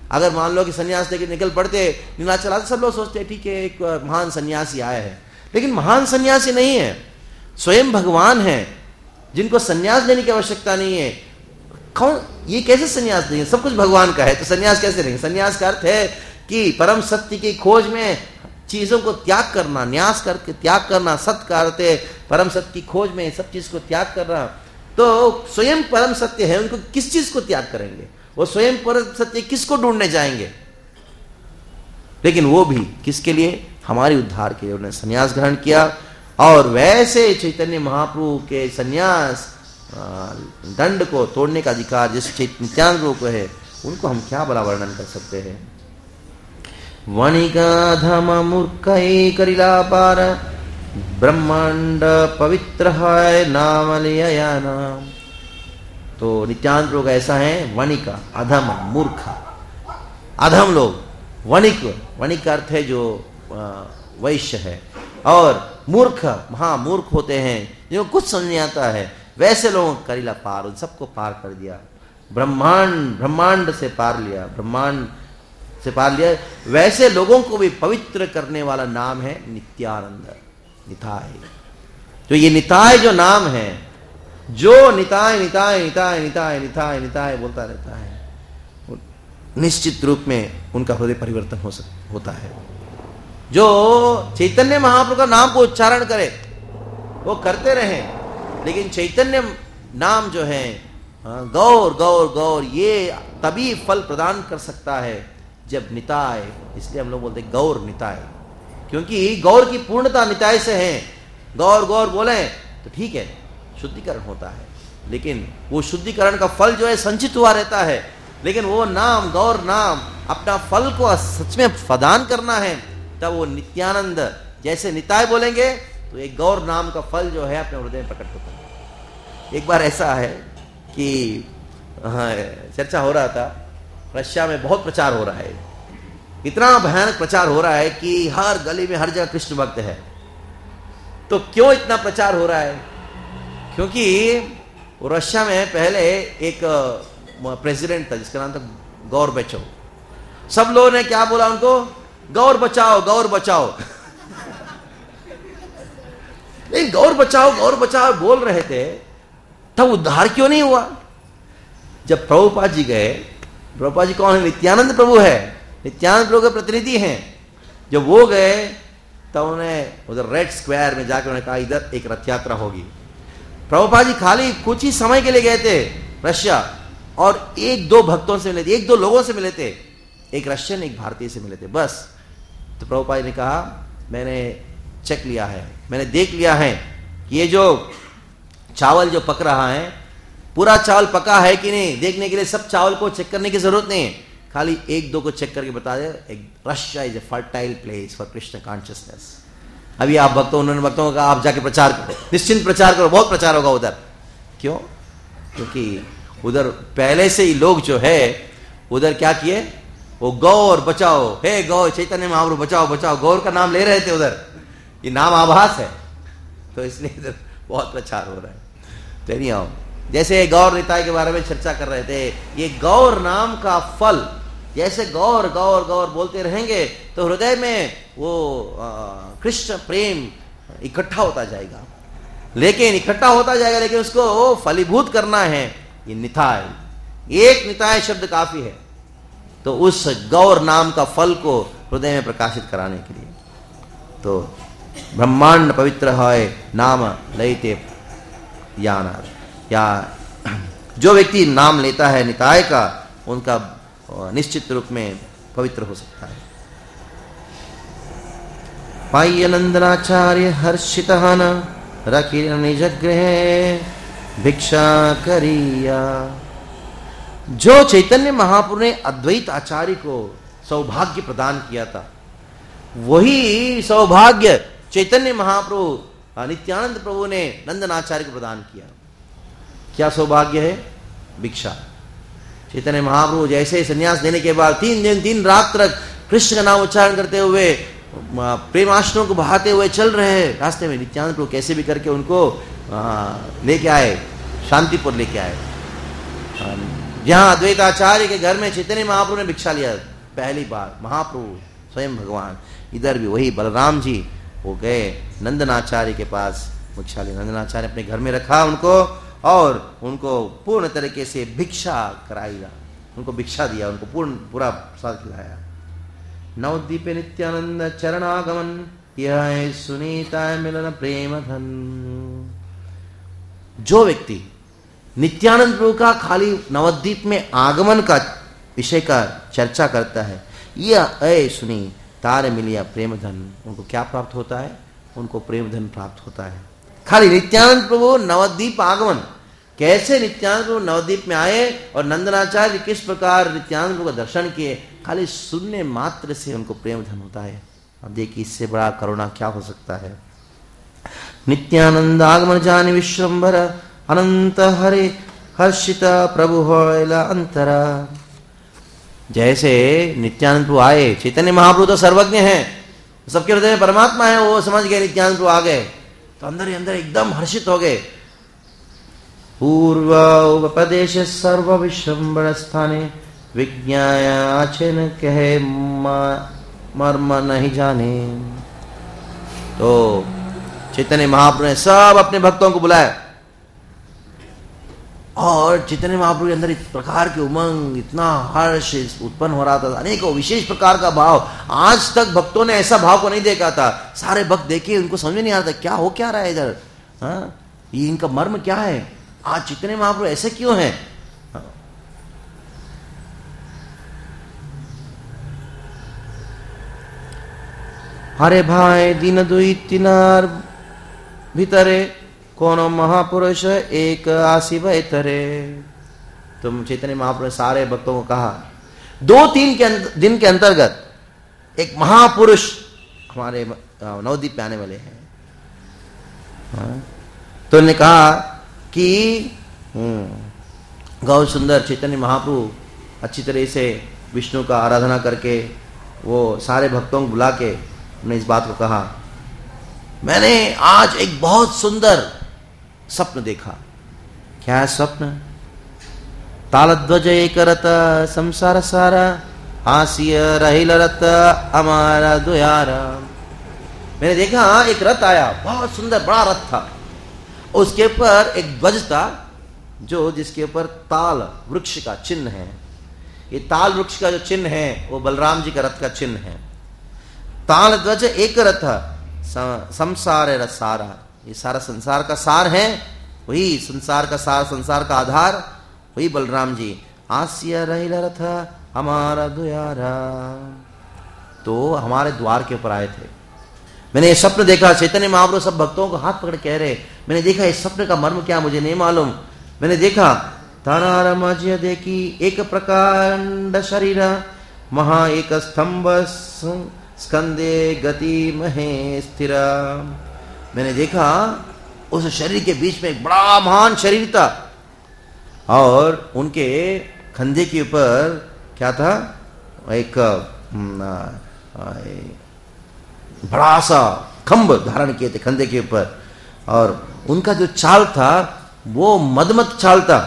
अगर मान लो कि सन्यास लेके निकल पड़ते नीलाचल, सब लोग सोचते ठीक है एक महान सन्यासी आया है, लेकिन महान सन्यासी नहीं है, स्वयं भगवान है जिनको सन्यास लेने की आवश्यकता नहीं है। कौन ये कैसे सन्यास लेंगे? सब कुछ भगवान का है तो सन्यास कैसे लेंगे? सन्यास का अर्थ है कि परम सत्य की खोज में चीजों को त्याग करना, न्यास करके त्याग करना। सत्य का अर्थ है परम सत्य की खोज में सब चीज को त्याग करना। तो स्वयं परम सत्य है, उनको किस चीज को त्याग करेंगे? वो स्वयं परम सत्य किसको ढूंढने जाएंगे? लेकिन वो भी किसके लिए? हमारे उद्धार के लिए उन्होंने सन्यास ग्रहण किया। और वैसे चैतन्य महाप्रभु के सन्यास दंड को तोड़ने का अधिकार जिस नित्यानंद प्रभु को है, उनको हम क्या बड़ा वर्णन कर सकते हैं। वणिकाधम मूर्ख करिला पार ब्रह्मांड पवित्र है नाम लिया नाम। तो नित्यानंद प्रभु ऐसा है, वणिका अधम मूर्ख, अधम लोग, वणिक, वणिक का अर्थ है जो वैश्य है, और मूर्ख महामूर्ख होते हैं जिनको कुछ समझ नहीं आता है, वैसे लोगों को करीला पार, उन सबको पार कर दिया। ब्रह्मांड ब्रह्मांड से पार लिया, ब्रह्मांड से पार लिया। वैसे लोगों को भी पवित्र करने वाला नाम है नित्यानंद, निताय। जो ये निताय जो नाम है, जो निताय निताय निताय निताय निताय निताय बोलता रहता है, निश्चित रूप में उनका हृदय परिवर्तन हो सकता होता है। जो चैतन्य महाप्रभु का नाम को उच्चारण करे वो करते रहे, लेकिन चैतन्य नाम जो है गौर गौर गौर, ये तभी फल प्रदान कर सकता है जब निताय, इसलिए हम लोग बोलते हैं गौर निताय, क्योंकि गौर की पूर्णता निताय से है। गौर गौर बोले तो ठीक है, शुद्धिकरण होता है, लेकिन वो शुद्धिकरण का फल जो है संचित हुआ रहता है। लेकिन वो नाम गौर नाम अपना फल को सच में प्रदान करना है, तब वो नित्यानंद जैसे निताय बोलेंगे तो एक गौर नाम का फल जो है अपने हृदय में प्रकट होता है। एक बार ऐसा है कि चर्चा हो रहा था, रशिया में बहुत प्रचार हो रहा है, इतना भयानक प्रचार हो रहा है कि हर गली में हर जगह कृष्ण भक्त है। तो क्यों इतना प्रचार हो रहा है? क्योंकि रशिया में पहले एक प्रेसिडेंट था जिसका नाम था गौरबेचोव। सब लोगों ने क्या बोला उनको? गौर बचाओ गौर बचाओ। नहीं, गौर बचाओ गौर बचाओ बोल रहे थे, तब उद्धार क्यों नहीं हुआ? जब प्रभुपाद जी गए, प्रभुपाद जी कौन है? नित्यानंद प्रभु है, नित्यानंद प्रभु के प्रतिनिधि हैं। जब वो गए तब उन्हें उधर रेड स्क्वायर में जाकर उन्होंने कहा इधर एक रथ यात्रा होगी। प्रभुपाद जी खाली कुछ ही समय के लिए गए थे रशिया, और एक दो भक्तों से मिले थे, एक दो लोगों से मिले थे, एक रशियन एक भारतीय से मिले थे बस। तो प्रभुपाद ने कहा मैंने चेक लिया है, मैंने देख लिया है कि ये जो चावल जो पक रहा है पूरा चावल पका है कि नहीं, देखने के लिए सब चावल को चेक करने की जरूरत नहीं है, खाली एक दो को चेक करके बता दे। एक Russia is a fertile place for Krishna consciousness. अभी आप भक्तों उन्होंने भक्तों का आप जाके प्रचार करो, निश्चिंत प्रचार करो, बहुत प्रचार होगा उधर। क्यों? क्योंकि उधर पहले से ही लोग जो है उधर क्या किए, वो गौर बचाओ, हे गौर चैतन्य महाप्रभु बचाओ बचाओ, गौर का नाम ले रहे थे उधर। ये नाम आभास है, तो इसलिए इधर बहुत प्रचार हो रहा है। तो नहीं आओ, जैसे गौर निताय के बारे में चर्चा कर रहे थे, ये गौर नाम का फल जैसे गौर गौर गौर बोलते रहेंगे तो हृदय में वो कृष्ण प्रेम इकट्ठा होता जाएगा। लेकिन इकट्ठा होता जाएगा, लेकिन उसको फलीभूत करना है। ये निताय, एक निताय शब्द काफी है, तो उस गौर नाम का फल को हृदय में प्रकाशित कराने के लिए। तो ब्रह्मांड पवित्र है नाम लयते याना, या जो व्यक्ति नाम लेता है निताय का, उनका निश्चित रूप में पवित्र हो सकता है। पाय नंदनाचार्य हर्षित न रखी निज गृह भिक्षा करिया। जो चैतन्य महाप्रभु ने अद्वैत आचार्य को सौभाग्य प्रदान किया था, वही सौभाग्य चैतन्य महाप्रभु नित्यानंद प्रभु ने नंदनाचार्य को प्रदान किया। क्या सौभाग्य है? भिक्षा। चैतन्य महाप्रभु जैसे संन्यास देने के बाद तीन दिन तीन रात तक कृष्ण का नाम उच्चारण करते हुए प्रेमाश्रयों को बहाते हुए चल रहे हैं रास्ते में, नित्यानंद प्रभु कैसे भी करके उनको लेके आए, शांतिपुर लेके आए। जहां अद्वैताचार्य के घर में चैतन्य महाप्रभु ने भिक्षा लिया पहली बार, महाप्रभु स्वयं भगवान, इधर भी वही बलराम जी वो गए नंदनाचार्य के पास भिक्षा लिया। नंदनाचार्य अपने घर में रखा उनको और उनको पूर्ण तरीके से भिक्षा कराई, उनको भिक्षा दिया, उनको पूर्ण पूरा प्रसाद खिलाया। नवद्वीपे नित्यानंद चरणागमन यह सुनीता मिलन प्रेम धन। जो व्यक्ति नित्यानंद प्रभु का खाली नवद्वीप में आगमन का विषय का चर्चा करता है, यह ऐ सुनी तारे मिलिया प्रेम धन, उनको क्या प्राप्त होता है? उनको प्रेम धन प्राप्त होता है। खाली नित्यानंद प्रभु नवद्वीप आगमन, कैसे नित्यानंद प्रभु नवद्वीप में आए और नंदनाचार्य किस प्रकार नित्यानंद प्रभु का दर्शन किए, खाली सुनने मात्र से उनको प्रेम धन होता है। अब देखिए इससे बड़ा करुणा क्या हो सकता है। नित्यानंद आगमन जानि विश्वंभर अनंत हरे हर्षित प्रभु होयला अंतरा। जैसे नित्यानंद प्रभु आए, चैतन्य महाप्रभु तो सर्वज्ञ हैं, सबके हृदय में परमात्मा है, वो समझ गए नित्यानंद प्रभु आ गए तो अंदर ही अंदर एकदम हर्षित हो गए। पूर्व उपदेश सर्व विश्वंभर स्थाने विज्ञायाचन कहे मर्म नहीं जाने। तो चैतन्य महाप्रभु ने सब अपने भक्तों को बुलाया और चैतन्य महाप्रभु के अंदर इस प्रकार के उमंग, इतना हर्ष उत्पन्न हो रहा था, अनेकों विशेष प्रकार का भाव। आज तक भक्तों ने ऐसा भाव को नहीं देखा था। सारे भक्त देखे, उनको समझ में नहीं आ रहा था क्या हो क्या रहा है इधर, हाँ ये इनका मर्म क्या है, आज चैतन्य महाप्रभु ऐसे क्यों हैं। हरे भाई दीन दुई तिनार भीतरे कोनो महापुरुष एक आसी तरे। तुम चैतन्य महाप्रभु ने सारे भक्तों को कहा, दो तीन के दिन के अंतर्गत एक महापुरुष हमारे नवद्वीप में आने वाले हैं। तो उन्होंने कहा कि गौ सुंदर चैतन्य महाप्रभु अच्छी तरह से विष्णु का आराधना करके वो सारे भक्तों को बुला के उन्होंने इस बात को कहा, मैंने आज एक बहुत सुंदर स्वप्न देखा। क्या है स्वप्न? तालध्वज एक रथ संसार सारा हास्य रहिल रथ हमारा दुयारा। मैंने देखा एक रथ आया, बहुत सुंदर बड़ा रथ था, उसके ऊपर एक ध्वज था जो जिसके ऊपर ताल वृक्ष का चिन्ह है। ये ताल वृक्ष का जो चिन्ह है वो बलराम जी का रथ का चिन्ह है। ताल ध्वज एक रथ संसार रथ सारा, ये सारा संसार का सार है, वही संसार का सार, संसार का आधार वही बलराम जी। हास्य रहिल रथ हमारा द्वारा, तो हमारे द्वार के ऊपर आए थे। मैंने ये स्वप्न देखा। चैतन्य महाप्रभु सब भक्तों को हाथ पकड़ कह रहे, मैंने देखा इस स्वप्न का मर्म क्या मुझे नहीं मालूम। मैंने देखा तानार मध्य देखी एक प्रकांड शरीर महा एक स्तंभ स्कंदे गति महे स्थिरा। मैंने देखा उस शरीर के बीच में एक बड़ा महान शरीर था और उनके कंधे के ऊपर क्या था, एक बड़ा सा खंभ धारण किए थे कंधे के ऊपर, और उनका जो चाल था वो मदमत चाल था।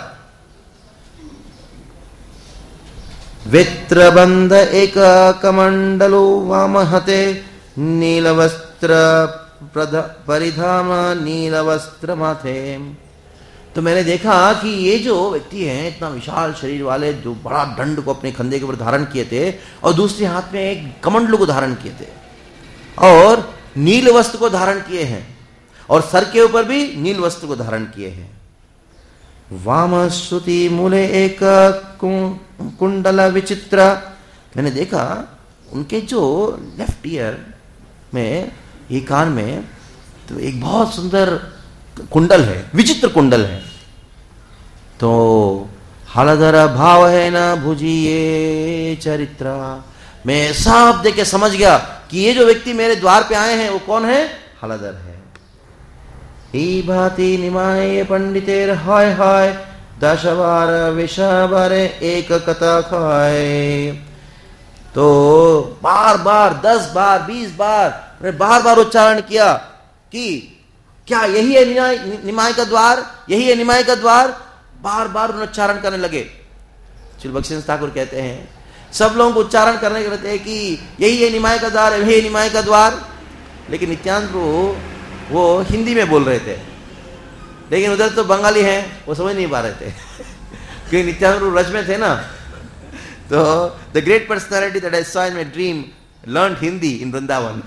वित्रबंध एक कमंडलो वामहते नीलवस्त्र परिधाम नीलवस्त्र माथे। तो मैंने देखा कि ये जो व्यक्ति हैं इतना विशाल शरीर वाले, जो बड़ा दंड को अपने कंधे के ऊपर धारण किए थे और दूसरे हाथ में एक कमंडलू को धारण किए थे और नील वस्त्र को धारण किए हैं और सर के ऊपर भी नील वस्त्र को धारण किए हैं। वाम श्रुति मूले एक कुंडल विचित्र। मैंने देखा उनके जो लेफ्ट ईयर में, ये कान में तो एक बहुत सुंदर कुंडल है, विचित्र कुंडल है। तो हलधर भाव है ना भुजी ये चरित्र। मैं सब देख के समझ गया कि ये जो व्यक्ति मेरे द्वार पे आए हैं वो कौन है, हलधर है। ई भांति निमाय पंडितेर हाय हाय दश बार विषाबर एक कथा खाए। तो बार बार दस बार बीस बार मैंने बार बार उच्चारण किया कि क्या यही है निमाय, निमाय का द्वार, यही है निमाय का द्वार। बार बार उच्चारण करने लगे श्री बख्शिश ठाकुर कहते हैं सब लोगों को उच्चारण करने के रहते हैं कि यही है निमाय का द्वार, यही निमाय का द्वार, लेकिन नित्यानंद प्रभु वो हिंदी में बोल रहे थे, लेकिन उधर तो बंगाली हैं, वो समझ नहीं पा रहे थे क्योंकि नित्यानंद प्रभु रज में थे ना। तो the great personality that I saw in my dream learn Hindi in Vrindavan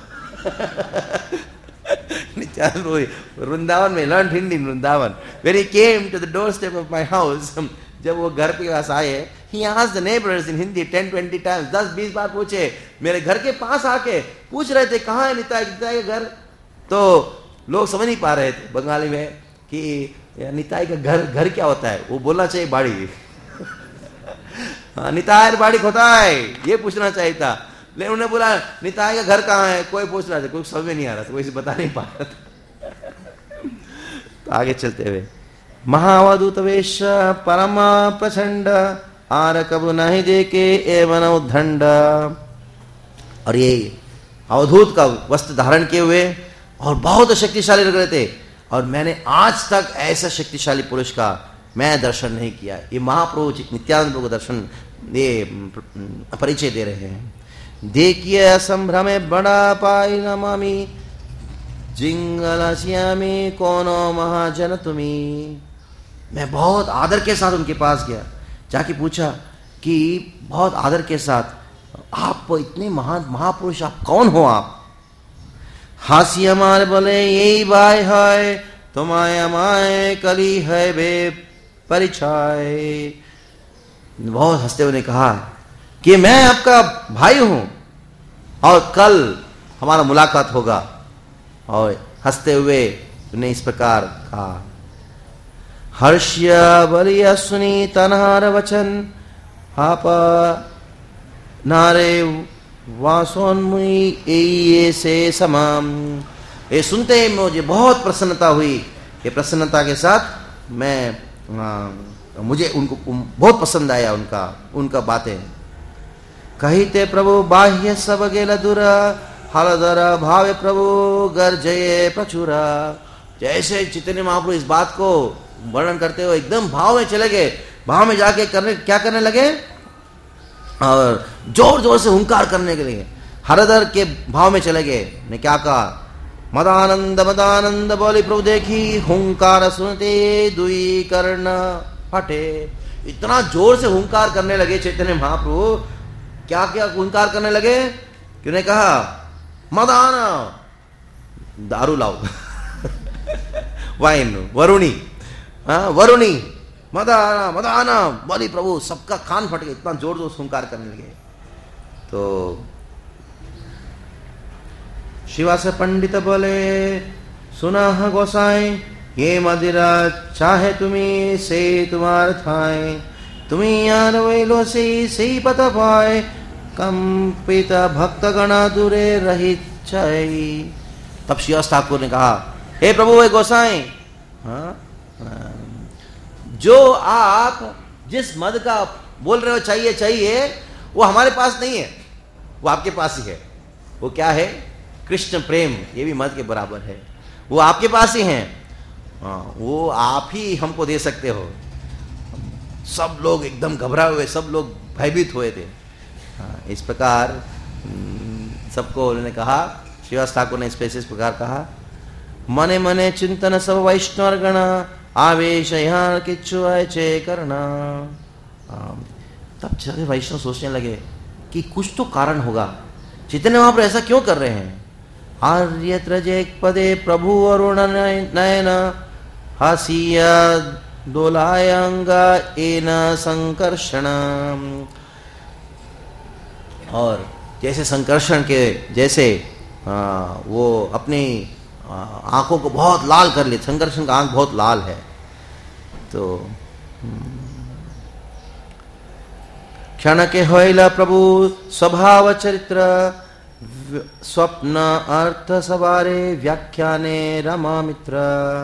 Nityananda Prabhu Vrindavan में learn Hindi in Vrindavan. When he came to the doorstep of my house, जब वो घर के पास आए, he asked the neighbors in Hindi ten twenty times, दस बीस बार पूछे, मेरे घर के पास आके पूछ रहे थे कहाँ है निताई निताई का घर। तो लोग समझ नहीं पा रहे थे बंगाली में कि निताई का घर घर क्या होता है, वो बोलना चाहिए बाड़ी निताई बाड़ी होता है ये पूछना चाहिए था, लेकिन उन्होंने बोला निताई का घर कहाँ है, कोई पूछ रहा था, कोई समझ में नहीं आ रहा था, कोई बता नहीं पा रहा था। तो आगे चलते हुए महावधूत वेश परमा प्रचंड आर कबू नहीं देके एवं उद्दंड, और ये अवधूत का वस्त्र धारण किए हुए और बहुत शक्तिशाली लग रहे थे, और मैंने आज तक ऐसा शक्तिशाली पुरुष का मैं दर्शन नहीं किया। ये महाप्रभु नित्यानंद प्रभु को दर्शन ये परिचय दे रहे हैं। देखिए संभ्रमे बड़ा पाई नमामि जिंगलश्यामी कोनो महाजन तुम्ही। मैं बहुत आदर के साथ उनके पास गया, जाके पूछा कि बहुत आदर के साथ आप इतने महान महापुरुष आप कौन हो आप? हासी हमारे बोले यही भाई है तुम्हारे हमारे कली है बे परिचय। बहुत हंसते हुए ने कहा कि मैं आपका भाई हूं और कल हमारा मुलाकात होगा, और हंसते हुए उन्हें इस प्रकार कहा। हर्ष्य बलिया सुनी तनहार वचन आप नारे वासोन्मुई ये से समाम। ये सुनते ही मुझे बहुत प्रसन्नता हुई, ये प्रसन्नता के साथ मैं आ, मुझे उनको बहुत पसंद आया उनका उनका बातें। कहिते प्रभु बाह्य सब गेल दूर हलधर भावे प्रभु गर्जये प्रचुरा। जैसे चैतन्य महाप्रभु इस बात को वर्णन करते हुए एकदम भाव में चले गए, भाव में जाके करने क्या करने लगे, और जोर जोर से हुंकार करने के लिए हरदर के भाव में चले गए। ने क्या कहा, मदानंद मदानंद बोली प्रभु देखी हुंकार सुनते दुई कर्ण फटे। इतना जोर से हुंकार करने लगे चैतन्य महाप्रभु, क्या क्या हुंकार करने लगे कि उन्हें कहा मदान दारू लाओ वाइन वरुणी वरुणी मदाना मदाना बोली प्रभु, सबका कान फट गया, इतना जोर जोर से हुंकार करने लगे। तो शिवा से पंडित बोले सुना गोसाई ये मदिरा चाहे तुम्हें से तुम्हार थाए, तुम्हें यार वेलो से सही पता पाए कंपित भक्त गणा दूरे रहित छाई। तब शिवास ठाकुर ने कहा हे प्रभु हे गोसाई, हाँ जो आप जिस मद का बोल रहे हो चाहिए चाहिए वो हमारे पास नहीं है, वो आपके पास ही है। वो क्या है? कृष्ण प्रेम, ये भी मद के बराबर है, वो आपके पास ही है। वो आप ही हमको दे सकते हो। सब लोग एकदम घबराए हुए, सब लोग भयभीत हुए थे। इस प्रकार सबको उन्होंने कहा, श्रीवास ठाकुर ने इस प्रकार कहा, मने मने चिंतन सब वैष्णव गण आवेश यहाँ किच्छु चे करना। तब सारे वैष्णव सोचने लगे कि कुछ तो कारण होगा, चैतन्य वहां पर ऐसा क्यों कर रहे हैं। आर्यत्र जेक पदे प्रभु अरुण नयन हासिया दोलायंगा एन संकर्षण। और जैसे संकर्षण के जैसे आ, वो अपनी आंखों को बहुत लाल कर ले, संकर्षण का आंख बहुत लाल है। तो क्षण के होइला प्रभु स्वभाव चरित्र स्वप्न अर्थ सवारे व्याख्याने रमा मित्र।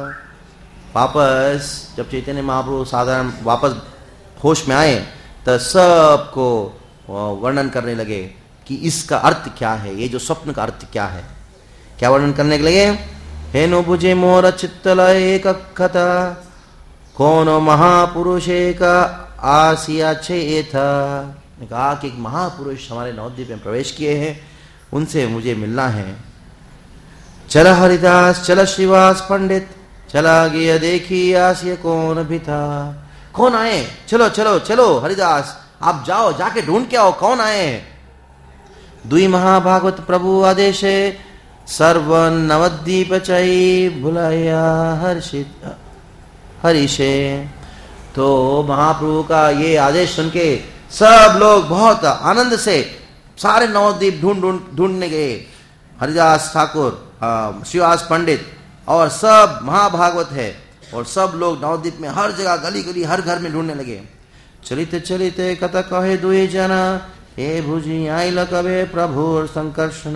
वापस जब चैतन्य महाप्रभु साधारण वापस होश में आए तो सबको वर्णन करने लगे कि इसका अर्थ क्या है, ये जो स्वप्न का अर्थ क्या है। क्या वर्णन करने के लगे, हे नो बुझे मोर चित्तल एक कथा कोनो महापुरुषे का आसिया छेथ। ने कहा कि एक महापुरुष हमारे नवद्वीप में प्रवेश किए हैं, उनसे मुझे मिलना है। चल हरिदास चल श्रीवास पंडित, चला गया देखी आसिया कौन भी था। कौन आए? चलो चलो चलो हरिदास, आप जाओ, जाके ढूंढ के आओ कौन आए। दुई महाभागवत प्रभु आदेशे, सर्व नवद्वीप चई भुलाया हर्षित हरिषे। तो महाप्रभु का ये आदेश सुन के सब लोग बहुत आनंद से सारे नवद्वीप ढूंढ ढूंढ ढूंढने गए। हरिदास ठाकुर, श्रीवास पंडित और सब महाभागवत है, और सब लोग नवद्वीप में हर जगह गली गली हर घर में ढूंढने लगे। चलिते चलिते कथा कहे दुई जना, हे भुजी आइल कवे प्रभु संकर्षण।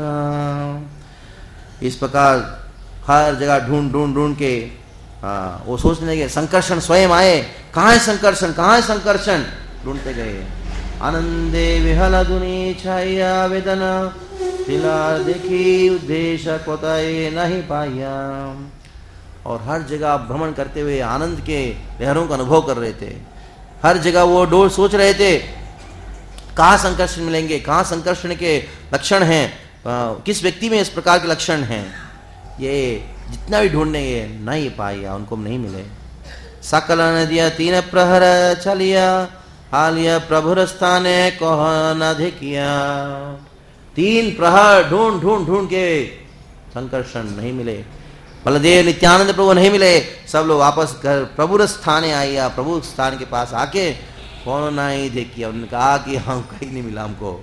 इस प्रकार हर जगह ढूंढ ढूंढ ढूंढ के हाँ, वो सोचने लगे संकर्षण स्वयं आए। कहाँ है संकर्षण, कहाँ है संकर्षण? ढूंढते गए। आनंदे विहल दुनी छाया वेदना, तिला देखी उद्देश्य कोताए नहीं पाया। और हर जगह भ्रमण करते हुए आनंद के लहरों का अनुभव कर रहे थे। हर जगह वो डोर सोच रहे थे कहाँ संकर्षण मिलेंगे, कहाँ संकर्षण के लक्षण हैं, किस व्यक्ति में इस प्रकार के लक्षण हैं। ये जितना भी ढूंढने नहीं पाया, उनको नहीं मिले। सकल नदिया तीन प्रहर चलिया, हालिया प्रभुर स्थाने कह न धिकिया। तीन प्रहर ढूंढ ढूंढ ढूंढ के संकर्षण नहीं मिले। बलदेव नित्यानंद प्रभु नहीं मिले। सब लोग वापस घर प्रभुर स्थाने आया। प्रभु स्थान के पास आके कौन नहीं देखिया। उन्होंने कहा कि हम कहीं नहीं मिला हमको।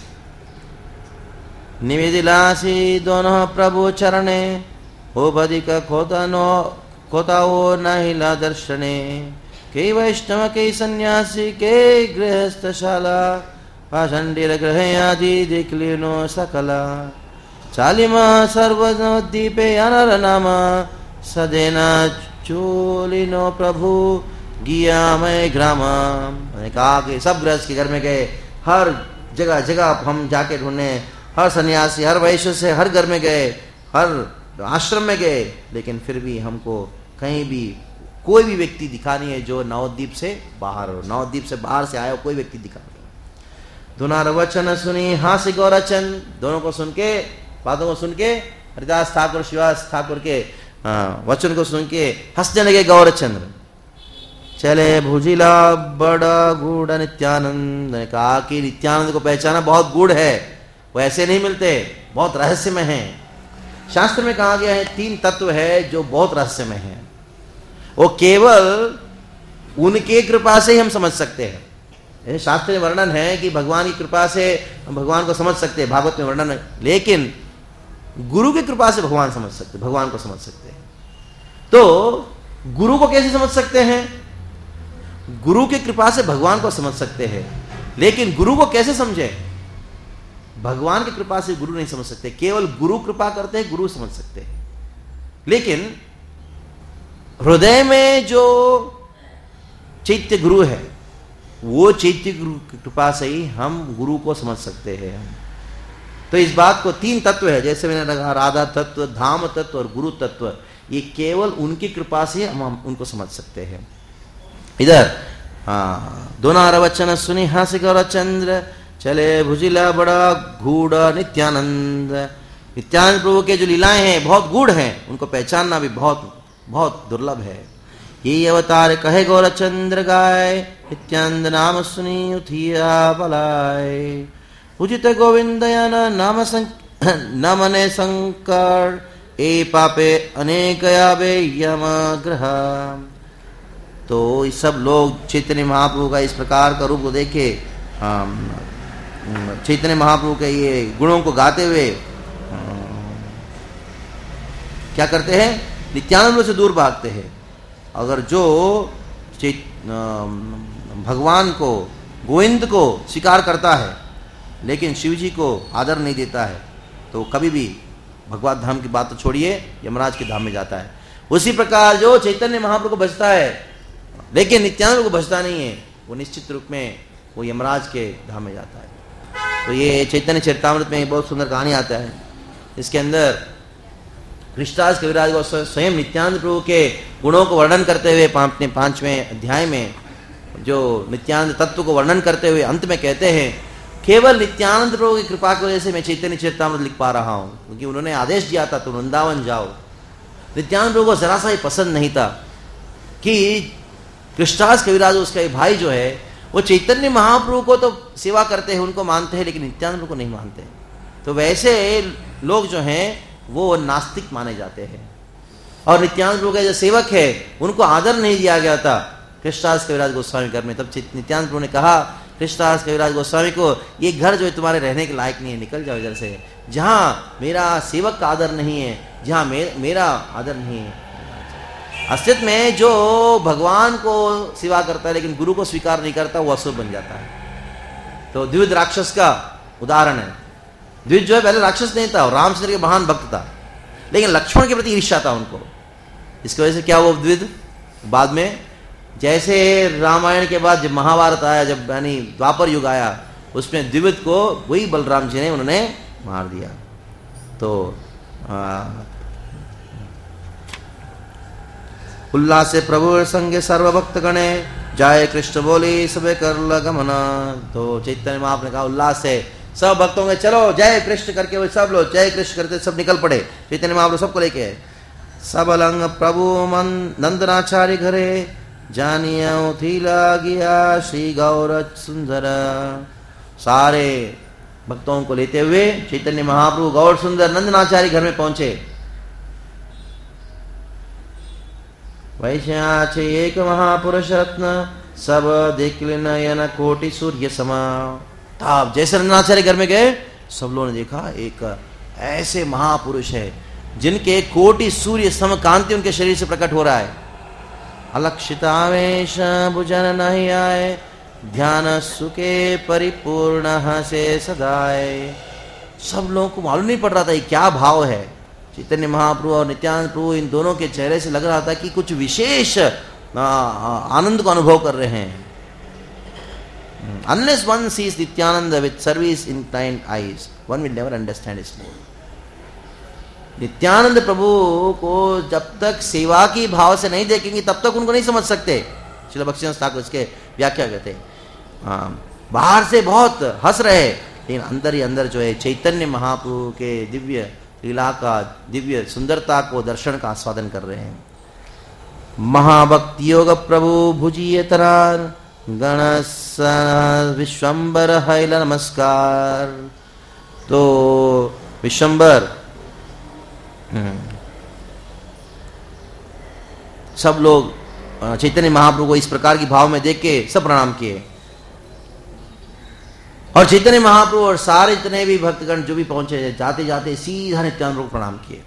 निवेदिलासी दोनों प्रभु चरणे, हो बधिक खोता नो खोता हो नहिला दर्शने। के वैष्णव के सन्यासी के गृहस्थशाला, पाषंडीर ग्रह आदि देख लीनो सकला। चालिमा सर्वद्वीपे अनर नाम, सदेना चोलिनो प्रभु गिया मैं ग्राम। मैंने कहा कि सब गृहस्थ के घर में गए, हर जगह जगह हम जाके ढूंढे, हर सन्यासी हर वैश्य से हर घर में गए, हर आश्रम में गए, लेकिन फिर भी हमको कहीं भी कोई भी व्यक्ति दिखा नहीं है जो नवद्वीप से बाहर हो। नवद्वीप से बाहर से आया हो कोई व्यक्ति दिखा नहीं। दोनों वचन सुनी हास्य गौरचंद। दोनों को सुन के, बातों को सुन के, हरिदास ठाकुर श्रीवास ठाकुर के वचन को सुन के हंसने लगे गौरचंद्र। चले भुजिला बड़ा गूढ़ नित्यानंद। ने कहा कि नित्यानंद को पहचाना बहुत गूढ़ है, वो ऐसे नहीं मिलते, बहुत रहस्यमय है। शास्त्र में कहा गया है तीन तत्व है जो बहुत रहस्यमय है, वो केवल उनके कृपा से ही हम समझ सकते हैं। शास्त्र में वर्णन है कि भगवान की कृपा से हम भगवान को समझ सकते हैं, भागवत में वर्णन है, लेकिन गुरु की कृपा से भगवान समझ सकते, भगवान को समझ सकते हैं। तो गुरु को कैसे समझ सकते हैं? गुरु की कृपा से भगवान को समझ सकते हैं, लेकिन गुरु को कैसे समझे? भगवान की कृपा से गुरु नहीं समझ सकते, केवल गुरु कृपा करते हैं, गुरु समझ सकते हैं। लेकिन हृदय में जो चैत्य गुरु है, वो चैत्य गुरु की कृपा से ही हम गुरु को समझ सकते हैं। तो इस बात को तीन तत्व है, जैसे मैंने कहा राधा तत्व, धाम तत्व और गुरु तत्व, ये केवल उनकी कृपा से हम, हम उनको समझ सकते हैं। इधर हाँ, दोनों वचन सुनी हास्य गौरचंद्र, चले भुजिला बड़ा गूढ़ नित्यानंद। नित्यानंद प्रभु के जो लीलाएं हैं बहुत गूढ़ हैं, उनको पहचानना भी बहुत बहुत दुर्लभ है। ये अवतार कहे गौरचंद्र गाय, नित्यानंद नाम सुनी उठिया बलाय। उचित गोविंदयन नाम न मने शंकर, ए पापे अनेक आवे यम ग्रह। तो सब लोग चैतन्य महाप्रभु का इस प्रकार का रूप को देखे, चैतन्य महाप्रभु के ये गुणों को गाते हुए क्या करते हैं? नित्यानंद से दूर भागते हैं। अगर जो भगवान को, गोविंद को स्वीकार करता है लेकिन शिव जी को आदर नहीं देता है, तो कभी भी भगवत धाम की बात तो छोड़िए, यमराज के धाम में जाता है। उसी प्रकार जो चैतन्य महाप्रभु को भजता है लेकिन नित्यानंद को भजता नहीं है, वो निश्चित रूप में वो यमराज के धाम में जाता है। तो ये चैतन्य चरितामृत में बहुत सुंदर कहानी आता है। इसके अंदर कृष्णदास कविराज को स्वयं नित्यानंद प्रभु के गुणों को वर्णन करते हुए अपने पांचवें अध्याय में जो नित्यानंद तत्व को वर्णन करते हुए अंत में कहते हैं, केवल नित्यानंद प्रभु की कृपा की वजह से मैं चैतन्य चरितामृत लिख पा रहा हूं, क्योंकि उन्होंने आदेश दिया था तुम वृंदावन जाओ। नित्यानंद प्रभु को जरा सा ही पसंद नहीं था कि कृष्णदास कविराज उसका एक भाई जो है वो चैतन्य महाप्रभु को तो सेवा करते हैं, उनको मानते हैं, लेकिन नित्यानंद प्रभु को नहीं मानते। तो वैसे लोग जो हैं वो नास्तिक माने जाते हैं, और नित्यानंद प्रभु के जो सेवक है उनको आदर नहीं दिया गया था कृष्णदास कविराज गोस्वामी घर में। तब नित्यानंद प्रभु ने कहा कृष्णदास कविराज गोस्वामी को, ये घर जो है तुम्हारे रहने के लायक नहीं है, निकल जाओ इधर से, जहां मेरा सेवक का आदर नहीं है, जहां मे, मेरा आदर नहीं है। अस्तित्व में जो भगवान को सेवा करता है लेकिन गुरु को स्वीकार नहीं करता, वो असुर बन जाता है। तो द्विविध राक्षस का उदाहरण है। द्विविध जो है पहले राक्षस नहीं था, रामचंद्र के महान भक्त था, लेकिन लक्ष्मण के प्रति ईर्ष्या था उनको। इसकी वजह से क्या हुआ द्विविध? बाद में जैसे रामायण के बाद जब महाभारत आया, जब यानी द्वापर युग आया, उसमें द्विविध को वही बलराम जी ने उन्होंने मार दिया। तो आ, उल्लास से प्रभु संगे सर्वभक्त गणे जय कृष्ण बोली सबे कर लगमना। तो चैतन्य महाप्रभु ने कहा उल्लास से सब भक्तों में चलो जय कृष्ण करके, वो सब लोग जय कृष्ण करते सब निकल पड़े। चैतन्य महाप्रभु सबको लेके सबलंग प्रभु मन नंदनाचार्य घरे जानिया थी लागिया श्री गौर सुंदर। सारे भक्तों को लेते हुए चैतन्य महाप्रभु गौर सुंदर नंदनाचार्य घर में पहुंचे। वैश्याच एक महापुरुष रत्न सब देखले नयन कोटि सूर्य समा। तब जैसे नंदनाचार्य घर में गए, सब लोगों ने देखा एक ऐसे महापुरुष है जिनके कोटि सूर्य सम कांति उनके शरीर से प्रकट हो रहा है। अलक्षितावेश भुजन नहीं आए ध्यान सुखे परिपूर्ण से सदाए। सब लोगों को मालूम नहीं पड़ रहा था ये क्या भाव है। चैतन्य महाप्रभु और नित्यानंद प्रभु इन दोनों के चेहरे से लग रहा था कि कुछ विशेष आनंद को अनुभव कर रहे हैं। Unless one sees Nityananda with service inclined eyes, one will never understand his mood. Nityanand प्रभु को जब तक सेवा की भाव से नहीं देखेंगे तब तक उनको नहीं समझ सकते। श्रील भक्तिवेदांत ठाकुर इसके व्याख्या कहते हैं, बाहर से बहुत हंस रहे लेकिन अंदर ही अंदर जो है चैतन्य महाप्रभु के दिव्य लीला का दिव्य सुंदरता को दर्शन का आस्वादन कर रहे हैं। महाभक्ति योग प्रभु भुजिए तरार गणस विश्वम्बर हैल नमस्कार। तो विश्वम्बर सब लोग चैतन्य महाप्रभु को इस प्रकार की भाव में देख के सब प्रणाम किए, और चैतन्य महाप्रभु और सारे जितने भी भक्तगण जो भी पहुंचे जाते जाते सीधा नित्यानंद प्रभु प्रणाम किए।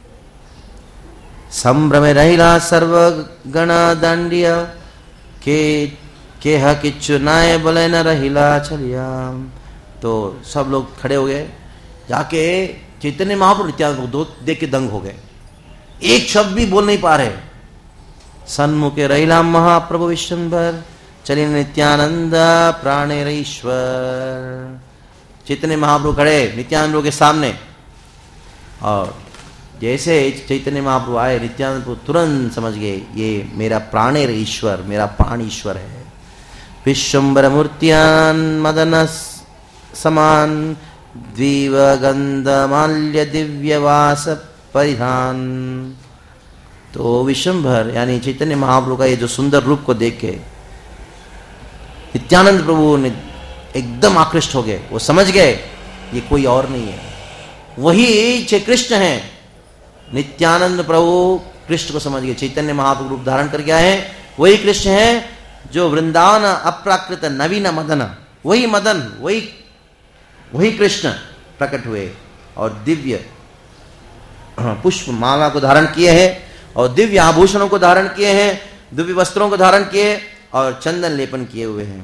संभ्रम रहिला सर्व गण दंडिया के के ह किच्छु नाय बोले न रहिला चलिया। तो सब लोग खड़े हो गए, जाके चैतन्य महाप्रभु नित्यानंद को देख के दंग हो गए, एक शब्द भी बोल नहीं पा रहे। सन्मुखे रहिला महाप्रभु विश्वम्भर चलिए नित्यानंद प्राणेर ईश्वर। चैतन्य महाप्रभु खड़े नित्यानंद प्रभु के सामने, और जैसे चैतन्य महाप्रभु आए नित्यानंद प्रभु तुरंत समझ गए ये मेरा प्राणेर ईश्वर, मेरा प्राण ईश्वर है। विश्वम्बर मूर्त्यान मदन समान द्वीव गंध माल्य दिव्यवास परिधान। तो विश्वम्भर यानी चैतन्य महाप्रभु का ये जो सुंदर रूप को देख के नित्यानंद प्रभु ने एकदम आकृष्ट हो गए। वो समझ गए ये कोई और नहीं है, वही श्री कृष्ण है। नित्यानंद प्रभु कृष्ण को समझ गए, चैतन्य महाप्रभु रूप धारण कर गया है, वही कृष्ण है जो वृंदावन अप्राकृत नवीन मदन, वही मदन वही वही कृष्ण प्रकट हुए और दिव्य पुष्प माला को धारण किए हैं और दिव्य आभूषणों को धारण किए हैं, दिव्य वस्त्रों को धारण किए और चंदन लेपन किए हुए हैं।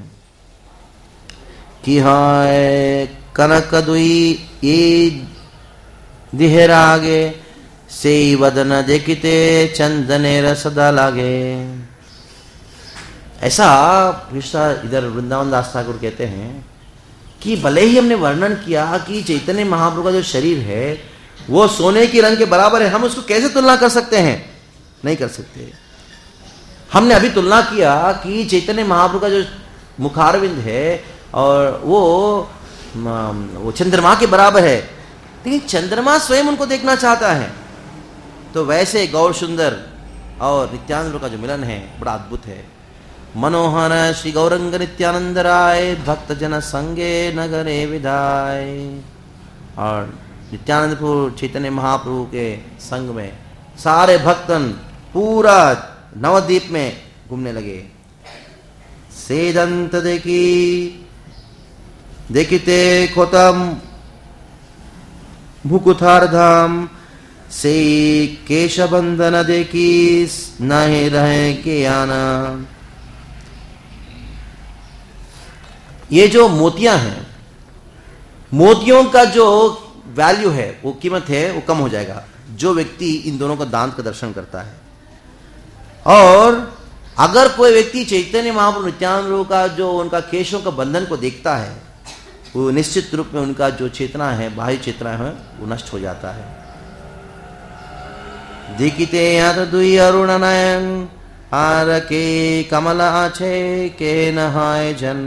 कि हाय कनक दुई ये दिहरागे से वदन देखिते चंदने सदा लागे। ऐसा इधर वृंदावन दास ठाकुर कहते हैं कि भले ही हमने वर्णन किया कि चैतन्य महाप्रभु का जो शरीर है वो सोने के रंग के बराबर है, हम उसको कैसे तुलना कर सकते हैं? नहीं कर सकते। हमने अभी तुलना किया कि चैतन्य महाप्रभु का जो मुखारविंद है और वो वो चंद्रमा के बराबर है, लेकिन चंद्रमा स्वयं उनको देखना चाहता है। तो वैसे गौर सुंदर और नित्यानंद का जो मिलन है बड़ा अद्भुत है। मनोहर श्री गौरंग नित्यानंद राय भक्त जन संगे नगरे विदाय। और नित्यानंद प्रभु चैतन्य महाप्रभु के संग में सारे भक्तन पूरा नवद्वीप में घूमने लगे। सेदंत देखी देखिते खोतम मुकुथार्धम से केशबंधन देखी नहीं रहे के आना। ये जो मोतियां हैं, मोतियों का जो वैल्यू है, वो कीमत है, वो कम हो जाएगा जो व्यक्ति इन दोनों का दांत का दर्शन करता है। और अगर कोई व्यक्ति चैतन्य महाप्रभु नित्यानंद का जो उनका केशों का बंधन को देखता है, वो निश्चित रूप में उनका जो चेतना है, बाह्य चेतना है, वो नष्ट हो जाता है। देखिते याद दुई अरुण नयन हार के कमल आछे के नहाय जन।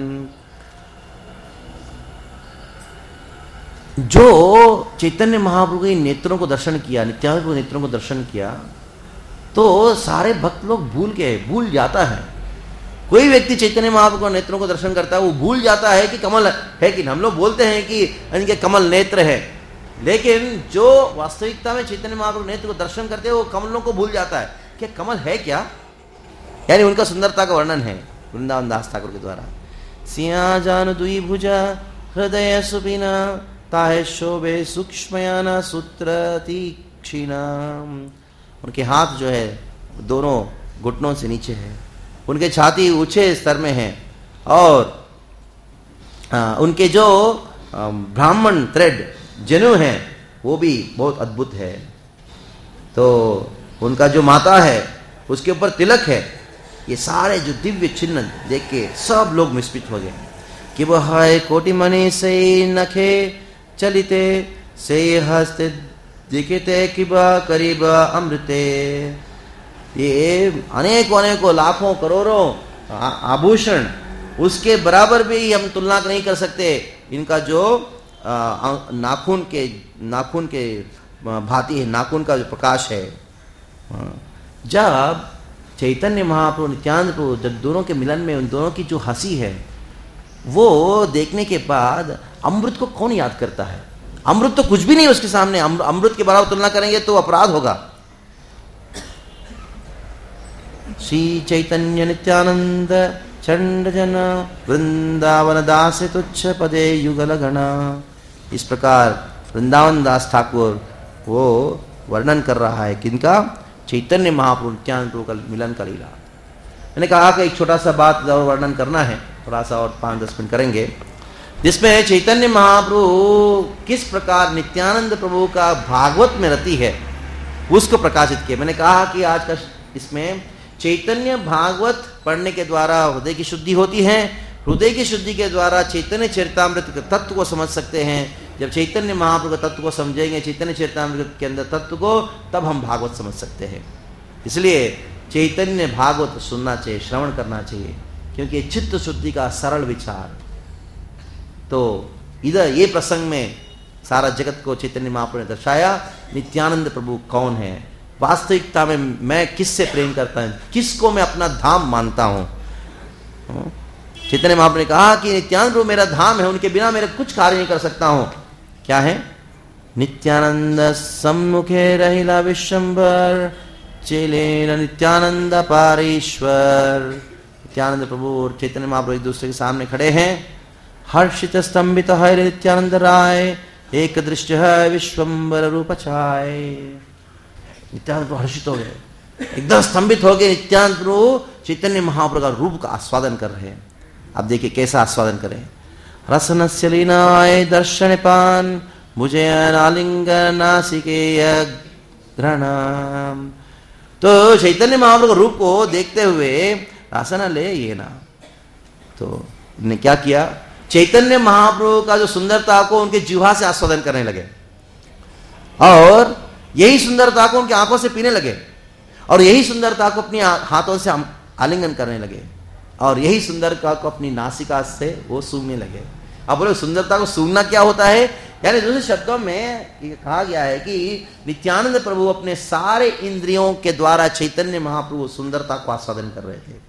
जो चैतन्य महाप्रभु के नेत्रों को दर्शन किया, नित्यानंद के नेत्रों को दर्शन किया, तो सारे भक्त लोग भूल गए, भूल जाता है। कोई व्यक्ति चैतन्य महाप्रभु के नेत्रों को दर्शन करता है, वो भूल जाता है कि कमल है कि हम लोग बोलते हैं कि इनके कमल नेत्र है, लेकिन जो वास्तविकता में चैतन्य महाप्रभु नेत्र को दर्शन करते हैं वो कमलों को भूल जाता है कि कमल है क्या, यानी उनका सुंदरता का वर्णन है वृंदावन दास ठाकुर के द्वारा। सिया जान दुई भुजा हृदय सुबिना ताहे शोभे सूक्ष्मयाना सूत्र तीक्षिणा। उनके हाथ जो है दोनों घुटनों से नीचे है, उनके छाती ऊंचे स्तर में है, और आ, उनके जो ब्राह्मण थ्रेड जनेऊ है वो भी बहुत अद्भुत है। तो उनका जो माता है उसके ऊपर तिलक है। ये सारे जो दिव्य चिन्ह देख के सब लोग विस्मित हो गए कि वह है कोटि मणि से नखे चलिते से हस्ते दिखते किबा करीब अमृते। ये अनेकों अनेकों लाखों करोड़ों आभूषण, उसके बराबर भी हम तुलना नहीं कर सकते इनका जो नाखून के नाखून के भांति है, नाखून का जो प्रकाश है। जब चैतन्य महाप्रभु नित्यानंद प्रभु जब दोनों के मिलन में उन दोनों की जो हंसी है वो देखने के बाद अमृत को कौन याद करता है? अमृत तो कुछ भी नहीं उसके सामने। अमृत के बराबर तुलना करेंगे तो अपराध होगा। श्री चैतन्य नित्यानंद चंड जन वृंदावन दास तुच्छ पदे युगल गणा। इस प्रकार वृंदावन दास ठाकुर वो वर्णन कर रहा है किनका? चैतन्य महाप्रभु नित्यानंद प्रभु का मिलन का लीला। मैंने कहा कि एक छोटा सा बात और वर्णन करना है, थोड़ा सा और पांच दस मिनट करेंगे, जिसमें चैतन्य महाप्रभु किस प्रकार नित्यानंद प्रभु का भागवत में रति है उसको प्रकाशित किया। मैंने कहा कि आज का इसमें चैतन्य भागवत पढ़ने के द्वारा हृदय की शुद्धि होती है। हृदय की शुद्धि के द्वारा चैतन्य चरितामृत के तत्व को समझ सकते हैं। जब चैतन्य महाप्रभु का तत्व को समझेंगे, चैतन्य चरितामृत के अंदर तत्व को, तब हम भागवत समझ सकते हैं। इसलिए चैतन्य भागवत सुनना चाहिए, श्रवण करना चाहिए, क्योंकि चित्त शुद्धि का सरल विचार। तो इधर ये प्रसंग में सारा जगत को चैतन्य महाप्रभु ने दर्शाया नित्यानंद प्रभु कौन है। वास्तविकता में मैं किससे प्रेम करता हूं, किसको मैं अपना धाम मानता हूं। चैतन्य महाप्रभु ने कहा कि नित्यानंद प्रभु मेरा धाम है, उनके बिना मेरा कुछ कार्य नहीं कर सकता हूं। क्या है? नित्यानंद सम्मुखे रहिला विश्वंभर चेलेन नित्यानंद पारेश्वर। नित्यानंद प्रभु और चैतन्य महाप्रभु एक दूसरे के सामने खड़े हैं। हर्षित स्तंभित है नित्यानंद राय, एक दृष्टि है विश्वंभर रूप छाय। नित्यानंद प्रभु हर्षित हो गए, एकदम स्तंभित हो गए। नित्यानंद प्रभु चैतन्य महाप्रभु का रूप का आस्वादन कर रहे हैं। अब देखिए कैसा आस्वादन करें। रसनस्य लीनाय दर्शन पान मुझे आलिंगन नासिकेय घृणाम। तो चैतन्य महाप्रभु के रूप को देखते हुए रसन ले ये ना, तो ने क्या किया? चैतन्य महाप्रभु का जो सुंदरता को उनके जिह्वा से आस्वादन करने लगे, और यही सुंदरता को उनकी आंखों से पीने लगे, और यही सुंदरता को अपनी हाथों से आलिंगन करने लगे और यही सुंदरता को अपनी नासिका से वो सूंघने लगे। अब बोले सुंदरता को सूंघना क्या होता है? यानी दूसरे शब्दों में कहा गया है कि नित्यानंद प्रभु अपने सारे इंद्रियों के द्वारा चैतन्य महाप्रभु सुंदरता को आस्वादन कर रहे थे।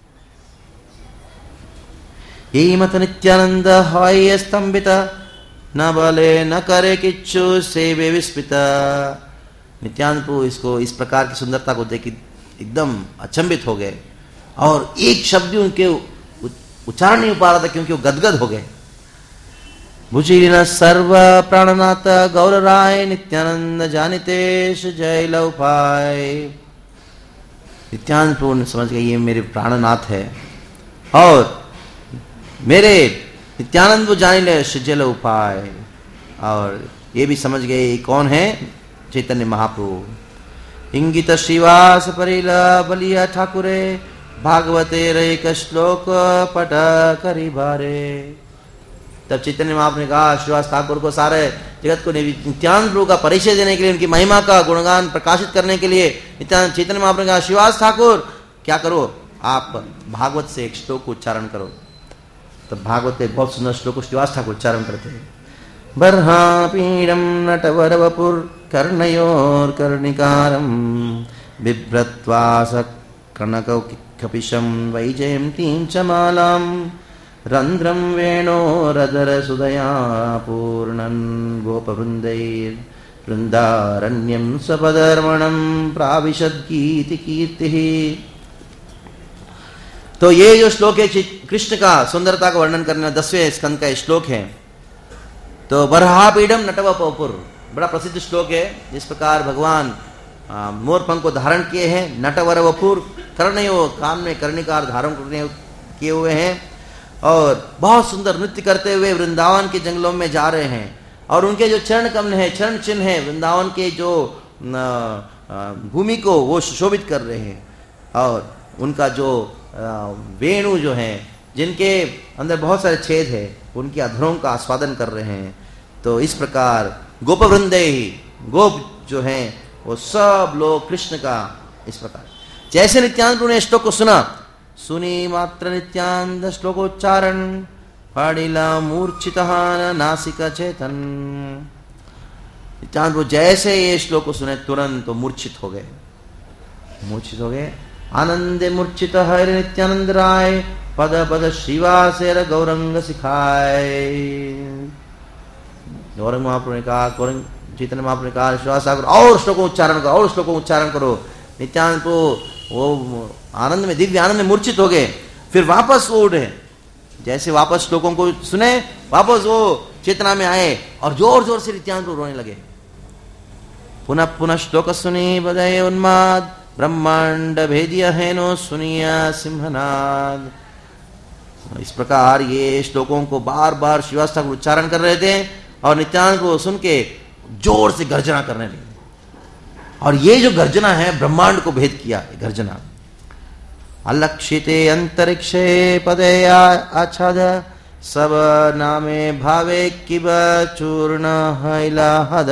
यही मत नित्यानंद हवाई स्तंभित न बले न करे किच्छु सेवे विस्मिता। नित्यानंद प्रभु इसको इस प्रकार की सुंदरता को देख एकदम अचंभित हो गए और एक शब्द भी उनके उच्चारण नहीं हो पा रहा था क्योंकि वो गदगद हो गए। भुजीन सर्व प्राणनाथ गौर राय नित्यानंद जानितेश जय लौपाय। नित्यानंद प्रभु ने समझ गए ये मेरे प्राणनाथ है और मेरे नित्यानंद वो जान ले जय उपाय। और ये भी समझ गए ये कौन है? चैतन्य महाप्रभु। इंगित श्रीवास परिल बलिया ठाकुरे भागवते रेक श्लोक पट करी बारे। तब चैतन्य महाप्रभु ने कहा श्रीवास ठाकुर को सारे जगत को नित्यानंद प्रभु का परिचय देने के लिए, उनकी महिमा का गुणगान प्रकाशित करने के लिए नित्यानंद चैतन्य महाप्रभु ने कहा श्रीवास ठाकुर क्या करो, आप भागवत से एक श्लोक को उच्चारण करो। तब भागवत के बहुत सुंदर श्लोक को श्रीवास ठाकुर उच्चारण करते हैं। बर्हा पीडम नटवर वपुर कर्णयोर कर्णिकारम बिभ्रत्वास कनकौ कपिशम वैजयंतीं च मालाम रंध्रम वेणोरधर सुदया पूर्णन गोपवृंदैर वृंदारण्यम स्वपदर्मणम प्राविशद गीति कीर्तिः। तो ये जो श्लोक है कृष्ण का सुंदरता का वर्णन करने दसवें स्कंद का श्लोक है। तो बरहापीडम नटवपुर बड़ा प्रसिद्ध श्लोक है। जिस प्रकार भगवान मोर पंख को धारण किए हैं, नटवर वपुर कर्णयो कान में कर्णिकार धारण किए हुए हैं और बहुत सुंदर नृत्य करते हुए वृंदावन के जंगलों में जा रहे हैं और उनके जो चरण कमल है, चरण चिन्ह है, वृंदावन के जो भूमि को वो सुशोभित कर रहे हैं और उनका जो वेणु जो है जिनके अंदर बहुत सारे छेद है उनके अधरों का आस्वादन कर रहे हैं। तो इस प्रकार गोप वृंदे ही गोप जो हैं वो सब लोग कृष्ण का इस प्रकार जैसे नित्यानंद प्रभु ने श्लोक को सुना, सुनी मात्र नित्यानंद श्लोकोच्चारण पाड़िला मूर्छित नासिक चेतन। नित्यानंद प्रभु जैसे ये श्लोक को सुने तुरंत तो मूर्छित हो गए, मूर्छित हो गए। आनंदे मूर्छित हरि नित्यानंद राय पद पद श्रीवासेर गौरंग सिखाए। गौरंग महाप्रभु ने कहा, गौरंग चैतन्य महाप्रभु ने कहा श्रीवास सागर और श्लोकों उच्चारण करो और श्लोकों उच्चारण करो। नित्यानंद को वो आनंद में दिव्य आनंद में मूर्छित हो गए। फिर वापस वो उठे, जैसे वापस श्लोकों को सुने वापस वो चेतना में आए और जोर जोर से नित्यानंद को रोने लगे। पुनः पुनः श्लोक सुनी बदय उन्माद ब्रह्मांड भेदिय हेनो सुनिया सिंहनाद। इस प्रकार ये श्लोकों को बार बार श्रीवास ठाकुर उच्चारण कर रहे थे और नित्यानंद को सुन के जोर से गर्जना करने लगे। और ये जो गर्जना है ब्रह्मांड को भेद किया गर्जना। अलक्षिते अंतरिक्षे पदे आच्छाद सब नामे भावे किब चूर्ण हैलाहद।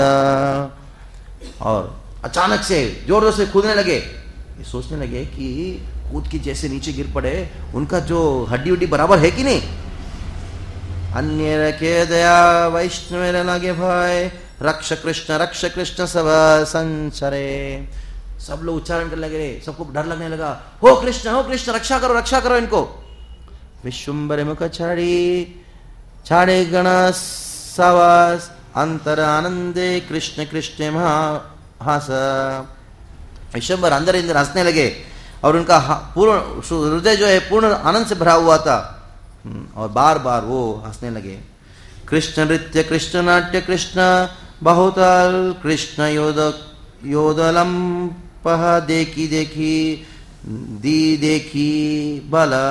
और अचानक से जोर जोर से कूदने लगे। ये सोचने लगे कि कूद के जैसे नीचे गिर पड़े, उनका जो हड्डी उड्डी बराबर है कि नहीं। अन्य रखे दया वैष्णव लगे भय रक्ष कृष्ण रक्ष कृष्ण सब संचरे। सब लोग उच्चारण करने लगे, सबको डर लगने लगा। हो कृष्ण हो कृष्ण रक्षा करो रक्षा करो इनको। विश्वम्बर मुख छाड़ी छाड़े गण सवास अंतर आनंदे कृष्ण कृष्ण महास। विश्वम्बर अंदर अंदर हंसने लगे और उनका पूर्ण हृदय जो है पूर्ण आनंद से भरा हुआ था और बार बार वो हंसने लगे। कृष्ण नृत्य कृष्ण नाट्य कृष्ण बहुतल कृष्ण योद योदलम पह देखी देखी दी देखी बला।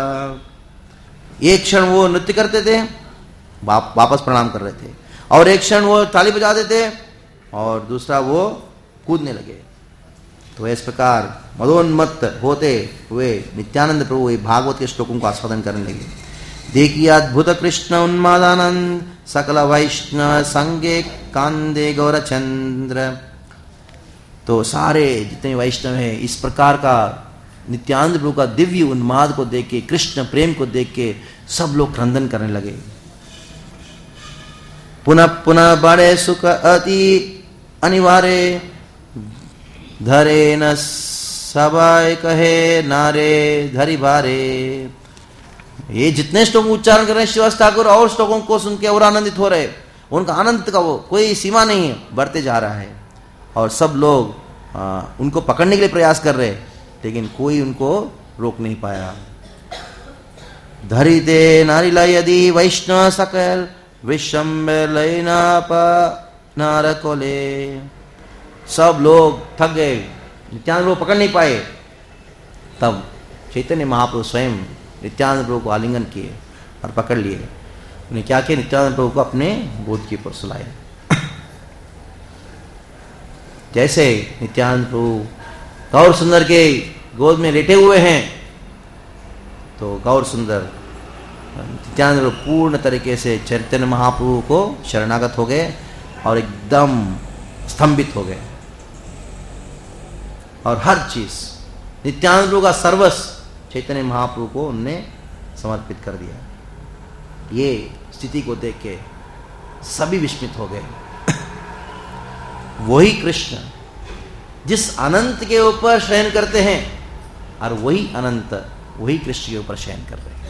एक क्षण वो नृत्य करते थे, वाप, वापस प्रणाम कर रहे थे और एक क्षण वो ताली बजाते थे और दूसरा वो कूदने लगे। तो इस प्रकार मदोन्मत्त होते हुए नित्यानंद प्रभु भागवत के श्लोकों को आस्वादन करने लगे। देखिए अद्भुत कृष्ण उन्मादानंद सकल वैष्णव संगे कांदे गौरचंद्र। तो सारे जितने वैष्णव हैं इस प्रकार का नित्यानंद प्रभु का दिव्य उन्माद को देख के, कृष्ण प्रेम को देख के सब लोग क्रंदन करने लगे। पुनः पुनः बड़े सुख अति अनिवार्य, धरे न सबाय कहे नारे धरी बारे। ये जितने श्लोक उच्चारण कर रहे हैं श्रीवास ठाकुर, और श्लोकों को सुन के और आनंदित हो रहे, उनका आनंद का वो कोई सीमा नहीं है, बढ़ते जा रहा है। और सब लोग आ, उनको पकड़ने के लिए प्रयास कर रहे, लेकिन कोई उनको रोक नहीं पाया। धरी दे नारिला यदि वैष्णव सकल विषम नारकोले। सब लोग थक गए, नित्यानंद प्रभु पकड़ नहीं पाए। तब चैतन्य महाप्रभु स्वयं नित्यानंद प्रभु को आलिंगन किए और पकड़ लिए। उन्हें क्या किया, नित्यानंद प्रभु को अपने गोद के ऊपर सुलाए। जैसे नित्यानंद प्रभु गौर सुंदर के गोद में लेटे हुए हैं, तो गौर सुंदर नित्यानंद प्रभु पूर्ण तरीके से चैतन्य महाप्रभु को शरणागत हो गए और एकदम स्तंभित हो गए। और हर चीज नित्यानंद प्रभु का सर्वस्व चैतन्य महाप्रभु को उनने समर्पित कर दिया। ये स्थिति को देख के सभी विस्मित हो गए। वही कृष्ण जिस अनंत के ऊपर शयन करते हैं, और वही अनंत वही कृष्ण के ऊपर शयन कर रहे हैं।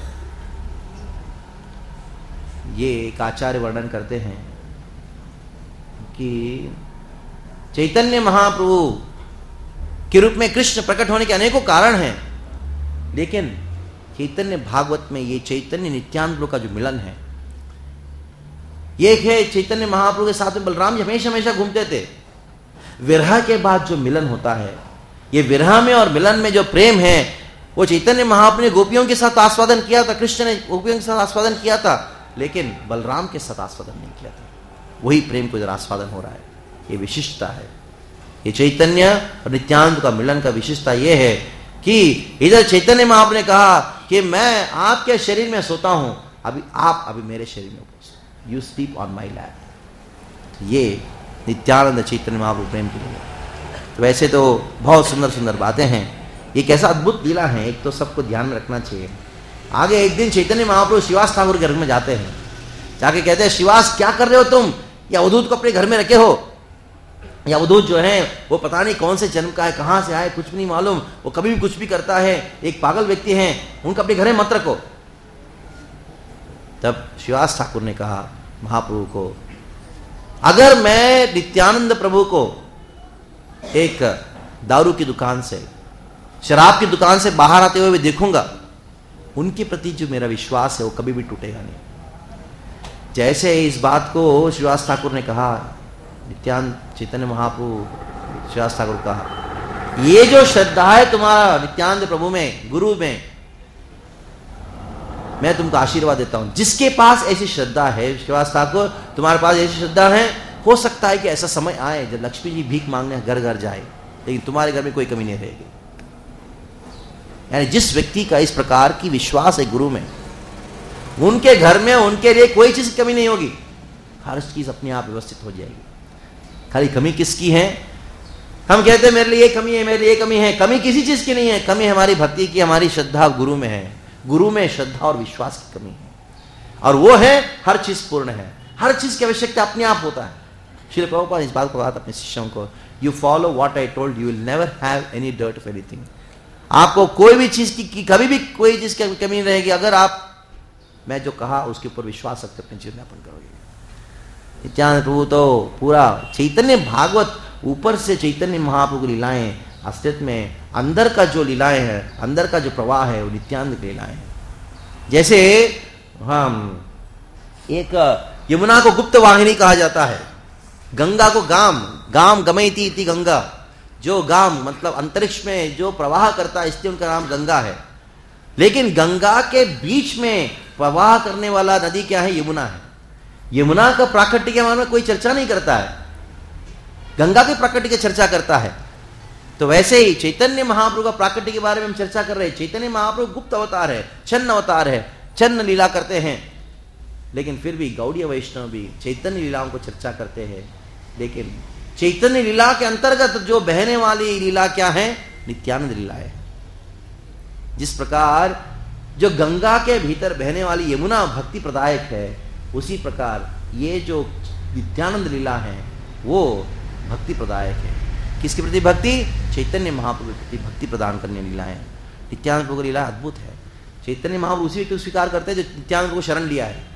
ये एक आचार्य वर्णन करते हैं कि चैतन्य महाप्रभु के रूप में कृष्ण प्रकट होने के अनेकों कारण हैं, लेकिन चैतन्य भागवत में ये चैतन्य नित्यानंद प्रभु का जो मिलन है, ये एक है चैतन्य महाप्रभु के साथ में बलराम जी हमेशा हमेशा घूमते थे। विरह के बाद जो मिलन होता है, ये विरह में और मिलन में जो प्रेम है, वो चैतन्य महाप्रभु ने गोपियों के साथ आस्वादन किया था, कृष्ण ने गोपियों के साथ आस्वादन किया था, लेकिन बलराम के साथ आस्वादन नहीं किया था। वही प्रेम को इधर आस्वादन हो रहा है। ये विशिष्टता है। ये चैतन्य और नित्यानंद का मिलन का विशिष्टता ये है कि इधर चैतन्य महाप्रभु ने कहा कि मैं आपके शरीर में सोता हूं, अभी आप अभी मेरे शरीर में उपस्थित, you sleep on my lap. ये नित्यानंद चैतन्य महाप्रभु प्रेम के लिए। तो वैसे तो बहुत सुंदर सुंदर बातें हैं, ये कैसा अद्भुत लीला है, एक तो सबको ध्यान में रखना चाहिए। आगे एक दिन चैतन्य महाप्रभु श्रीवास ठाकुर के घर में जाते हैं, जाके कहते हैं, श्रीवास क्या कर रहे हो तुम, या अवधूत को अपने घर में रखे हो, या अवधूत जो है वो पता नहीं कौन से जन्म का है, कहां से आए कुछ भी नहीं मालूम, वो कभी भी कुछ भी करता है, एक पागल व्यक्ति है, उनको अपने घर में मत रखो। तब श्रीवास ठाकुर ने कहा महाप्रभु को, अगर मैं नित्यानंद प्रभु को एक दारू की दुकान से, शराब की दुकान से बाहर आते हुए देखूंगा, उनके प्रति जो मेरा विश्वास है वो कभी भी टूटेगा नहीं। जैसे इस बात को श्रीवास ठाकुर ने कहा, नित्यानंद चैतन्य महाप्रभु श्रीवास ठाकुर कहा, ये जो श्रद्धा है तुम्हारा नित्यानंद प्रभु में, गुरु में, मैं तुमको आशीर्वाद देता हूं। जिसके पास ऐसी श्रद्धा है, श्रीवास ठाकुर तुम्हारे पास ऐसी श्रद्धा है, हो सकता है कि ऐसा समय आए जब लक्ष्मी जी भीख मांगने घर घर जाए, लेकिन तुम्हारे घर में कोई कमी नहीं रहेगी। यानी जिस व्यक्ति का इस प्रकार की विश्वास है गुरु में, उनके घर में उनके लिए कोई चीज की कमी नहीं होगी, हर चीज अपने आप व्यवस्थित हो जाएगी। खाली कमी किसकी है? हम कहते हैं मेरे लिए ये कमी है, मेरे लिए ये कमी है। कमी किसी चीज की नहीं है, कमी हमारी भक्ति की, हमारी श्रद्धा गुरु में है। गुरु में श्रद्धा और विश्वास की कमी है, और वो है हर चीज पूर्ण है, हर चीज की आवश्यकता अपने आप होता है। श्रील प्रभुपाद इस बात को कहा अपने शिष्यों को, you follow what I told, you will never have any dirt of anything. आपको कोई भी चीज की, की कभी भी कोई चीज की कमी नहीं रहेगी, अगर आप मैं जो कहा उसके ऊपर विश्वास रखते अपने जीवन यापन करोगे। नित्यानंद प्रभु तो पूरा चैतन्य भागवत, ऊपर से चैतन्य महाप्रभु की लीलाएं, अस्तित्व में अंदर का जो लीलाएं हैं, अंदर का जो प्रवाह है, वो नित्यानंद की लीलाएं हैं। जैसे हम एक यमुना को गुप्त वाहिनी कहा जाता है, गंगा को गाम, गाम गमयती इति गंगा, जो गाम मतलब अंतरिक्ष में जो प्रवाह करता है, इसलिए उनका नाम गंगा है। लेकिन गंगा के बीच में प्रवाह करने वाला नदी क्या है? यमुना है। यमुना का प्राकृतिक मान में कोई चर्चा नहीं करता है, गंगा के प्राकृतिक की चर्चा करता है। तो वैसे ही चैतन्य महाप्रभु का प्राकृतिक के बारे में हम चर्चा कर रहे हैं। चैतन्य महाप्रभु गुप्त अवतार है, छन्न अवतार है, छन्न लीला करते हैं, लेकिन फिर भी गौड़ीय वैष्णव भी चैतन्य लीलाओं को चर्चा करते हैं। लेकिन चैतन्य लीला के अंतर्गत जो बहने वाली लीला क्या है? नित्यानंद लीला है। जिस प्रकार जो गंगा के भीतर बहने वाली यमुना भक्ति प्रदायक है, उसी प्रकार ये जो नित्यानंद लीला है वो भक्ति प्रदायक है। किसके प्रति भक्ति? चैतन्य महाप्रभु के प्रति भक्ति प्रदान करने लीला है। नित्यानंद प्रभु की लीला अद्भुत है। चैतन्य महाप्रभु उसी व्यक्ति को स्वीकार करते हैं जो नित्यानंद को शरण लिया है।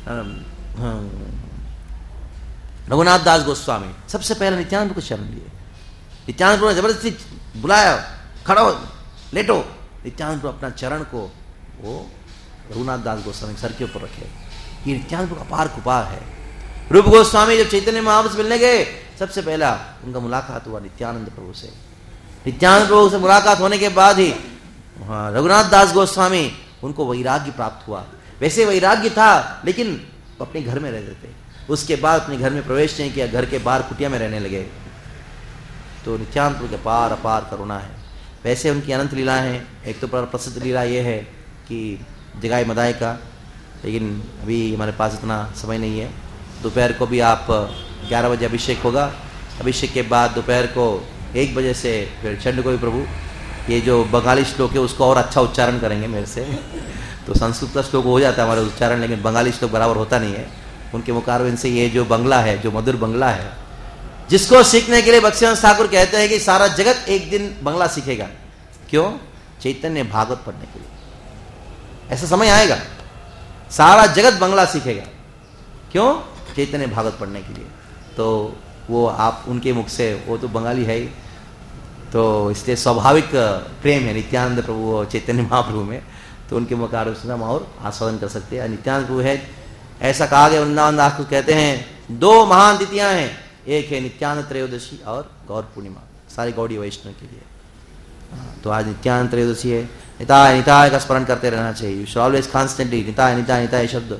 रघुनाथ दास गोस्वामी सबसे पहले नित्यानंद को शरण लिए। नित्यानंद प्रभु ने जबरदस्ती बुलाया, खड़ा हो, लेटो। नित्यानंद प्रभु अपना चरण को वो रघुनाथ दास गोस्वामी सर के ऊपर रखे। ये नित्यानंद प्रभु अपार कृपा है। रूप गोस्वामी जब चैतन्य महाप्रभु से मिलने गए, सबसे पहला उनका मुलाकात हुआ नित्यानंद प्रभु से। नित्यानंद प्रभु से मुलाकात होने के बाद ही रघुनाथ दास गोस्वामी उनको वैराग्य प्राप्त हुआ। वैसे वैराग्य था, लेकिन वो अपने घर में रहते थे। उसके बाद अपने घर में प्रवेश नहीं किया, घर के बाहर कुटिया में रहने लगे। तो नित्यानंद प्रभु के पार अपार करुणा है। वैसे उनकी अनंत लीला है। एक तो प्रसिद्ध लीला ये है कि जगाई मदाई का, लेकिन अभी हमारे पास इतना समय नहीं है। दोपहर को भी आप ग्यारह बजे अभिषेक होगा। अभिषेक के बाद दोपहर को एक बजे से फिर चंड को भी प्रभु ये जो बंगाली श्लोक है उसको और अच्छा उच्चारण करेंगे मेरे से। तो संस्कृत का श्लोक हो जाता है हमारा उच्चारण, लेकिन बंगाली श्लोक बराबर होता नहीं है। उनके मुकाबले से ये जो बंगला है, जो मधुर बंगला है, जिसको सीखने के लिए भक्तिवेदांत ठाकुर कहते हैं कि सारा जगत एक दिन बंगला सीखेगा। क्यों? चैतन्य भागवत पढ़ने के लिए। ऐसा समय आएगा सारा जगत बंगला सीखेगा। क्यों? चैतन्य भागवत पढ़ने के लिए। तो वो आप उनके मुख से, वो तो बंगाली है ही, तो इसलिए स्वाभाविक प्रेम है नित्यानंद प्रभु और चैतन्य महाप्रभु में। तो उनके मुकाबले से हम और आस्वादन कर सकते हैं। नित्यानंद प्रभु है, ऐसा कहा गया, वृंदावन दास को कहते हैं दो महान तिथियां हैं, एक है नित्यानंद त्रयोदशी और गौर पूर्णिमा, सारे गौड़ी वैष्णव के लिए। तो आज नित्यानंद त्रयोदशी है। निताय निताय का स्मरण करते रहना चाहिए। You should always constantly Nitai Nitai Nitai शब्द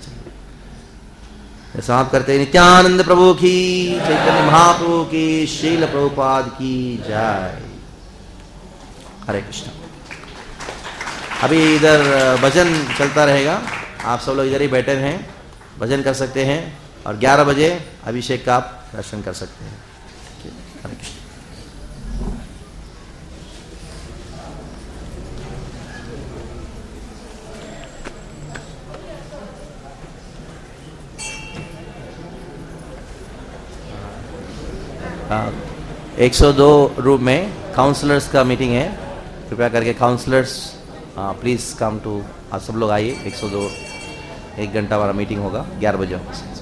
समाप्त करते हैं। नित्यानंद प्रभु की, चैतन्य महाप्रभु की, श्रील प्रभुपाद की जय। हरे कृष्ण। अभी इधर भजन चलता रहेगा, आप सब लोग इधर ही बैठे हैं, भजन कर सकते हैं और ग्यारह बजे अभिषेक का आप दर्शन कर सकते हैं। हरे कृष्ण। एक सौ दो रूम में काउंसलर्स का मीटिंग है। कृपया करके काउंसलर्स प्लीज कम टू, आप सब लोग आइए। एक सौ दो एक घंटा हमारा मीटिंग होगा, ग्यारह बजे होगा।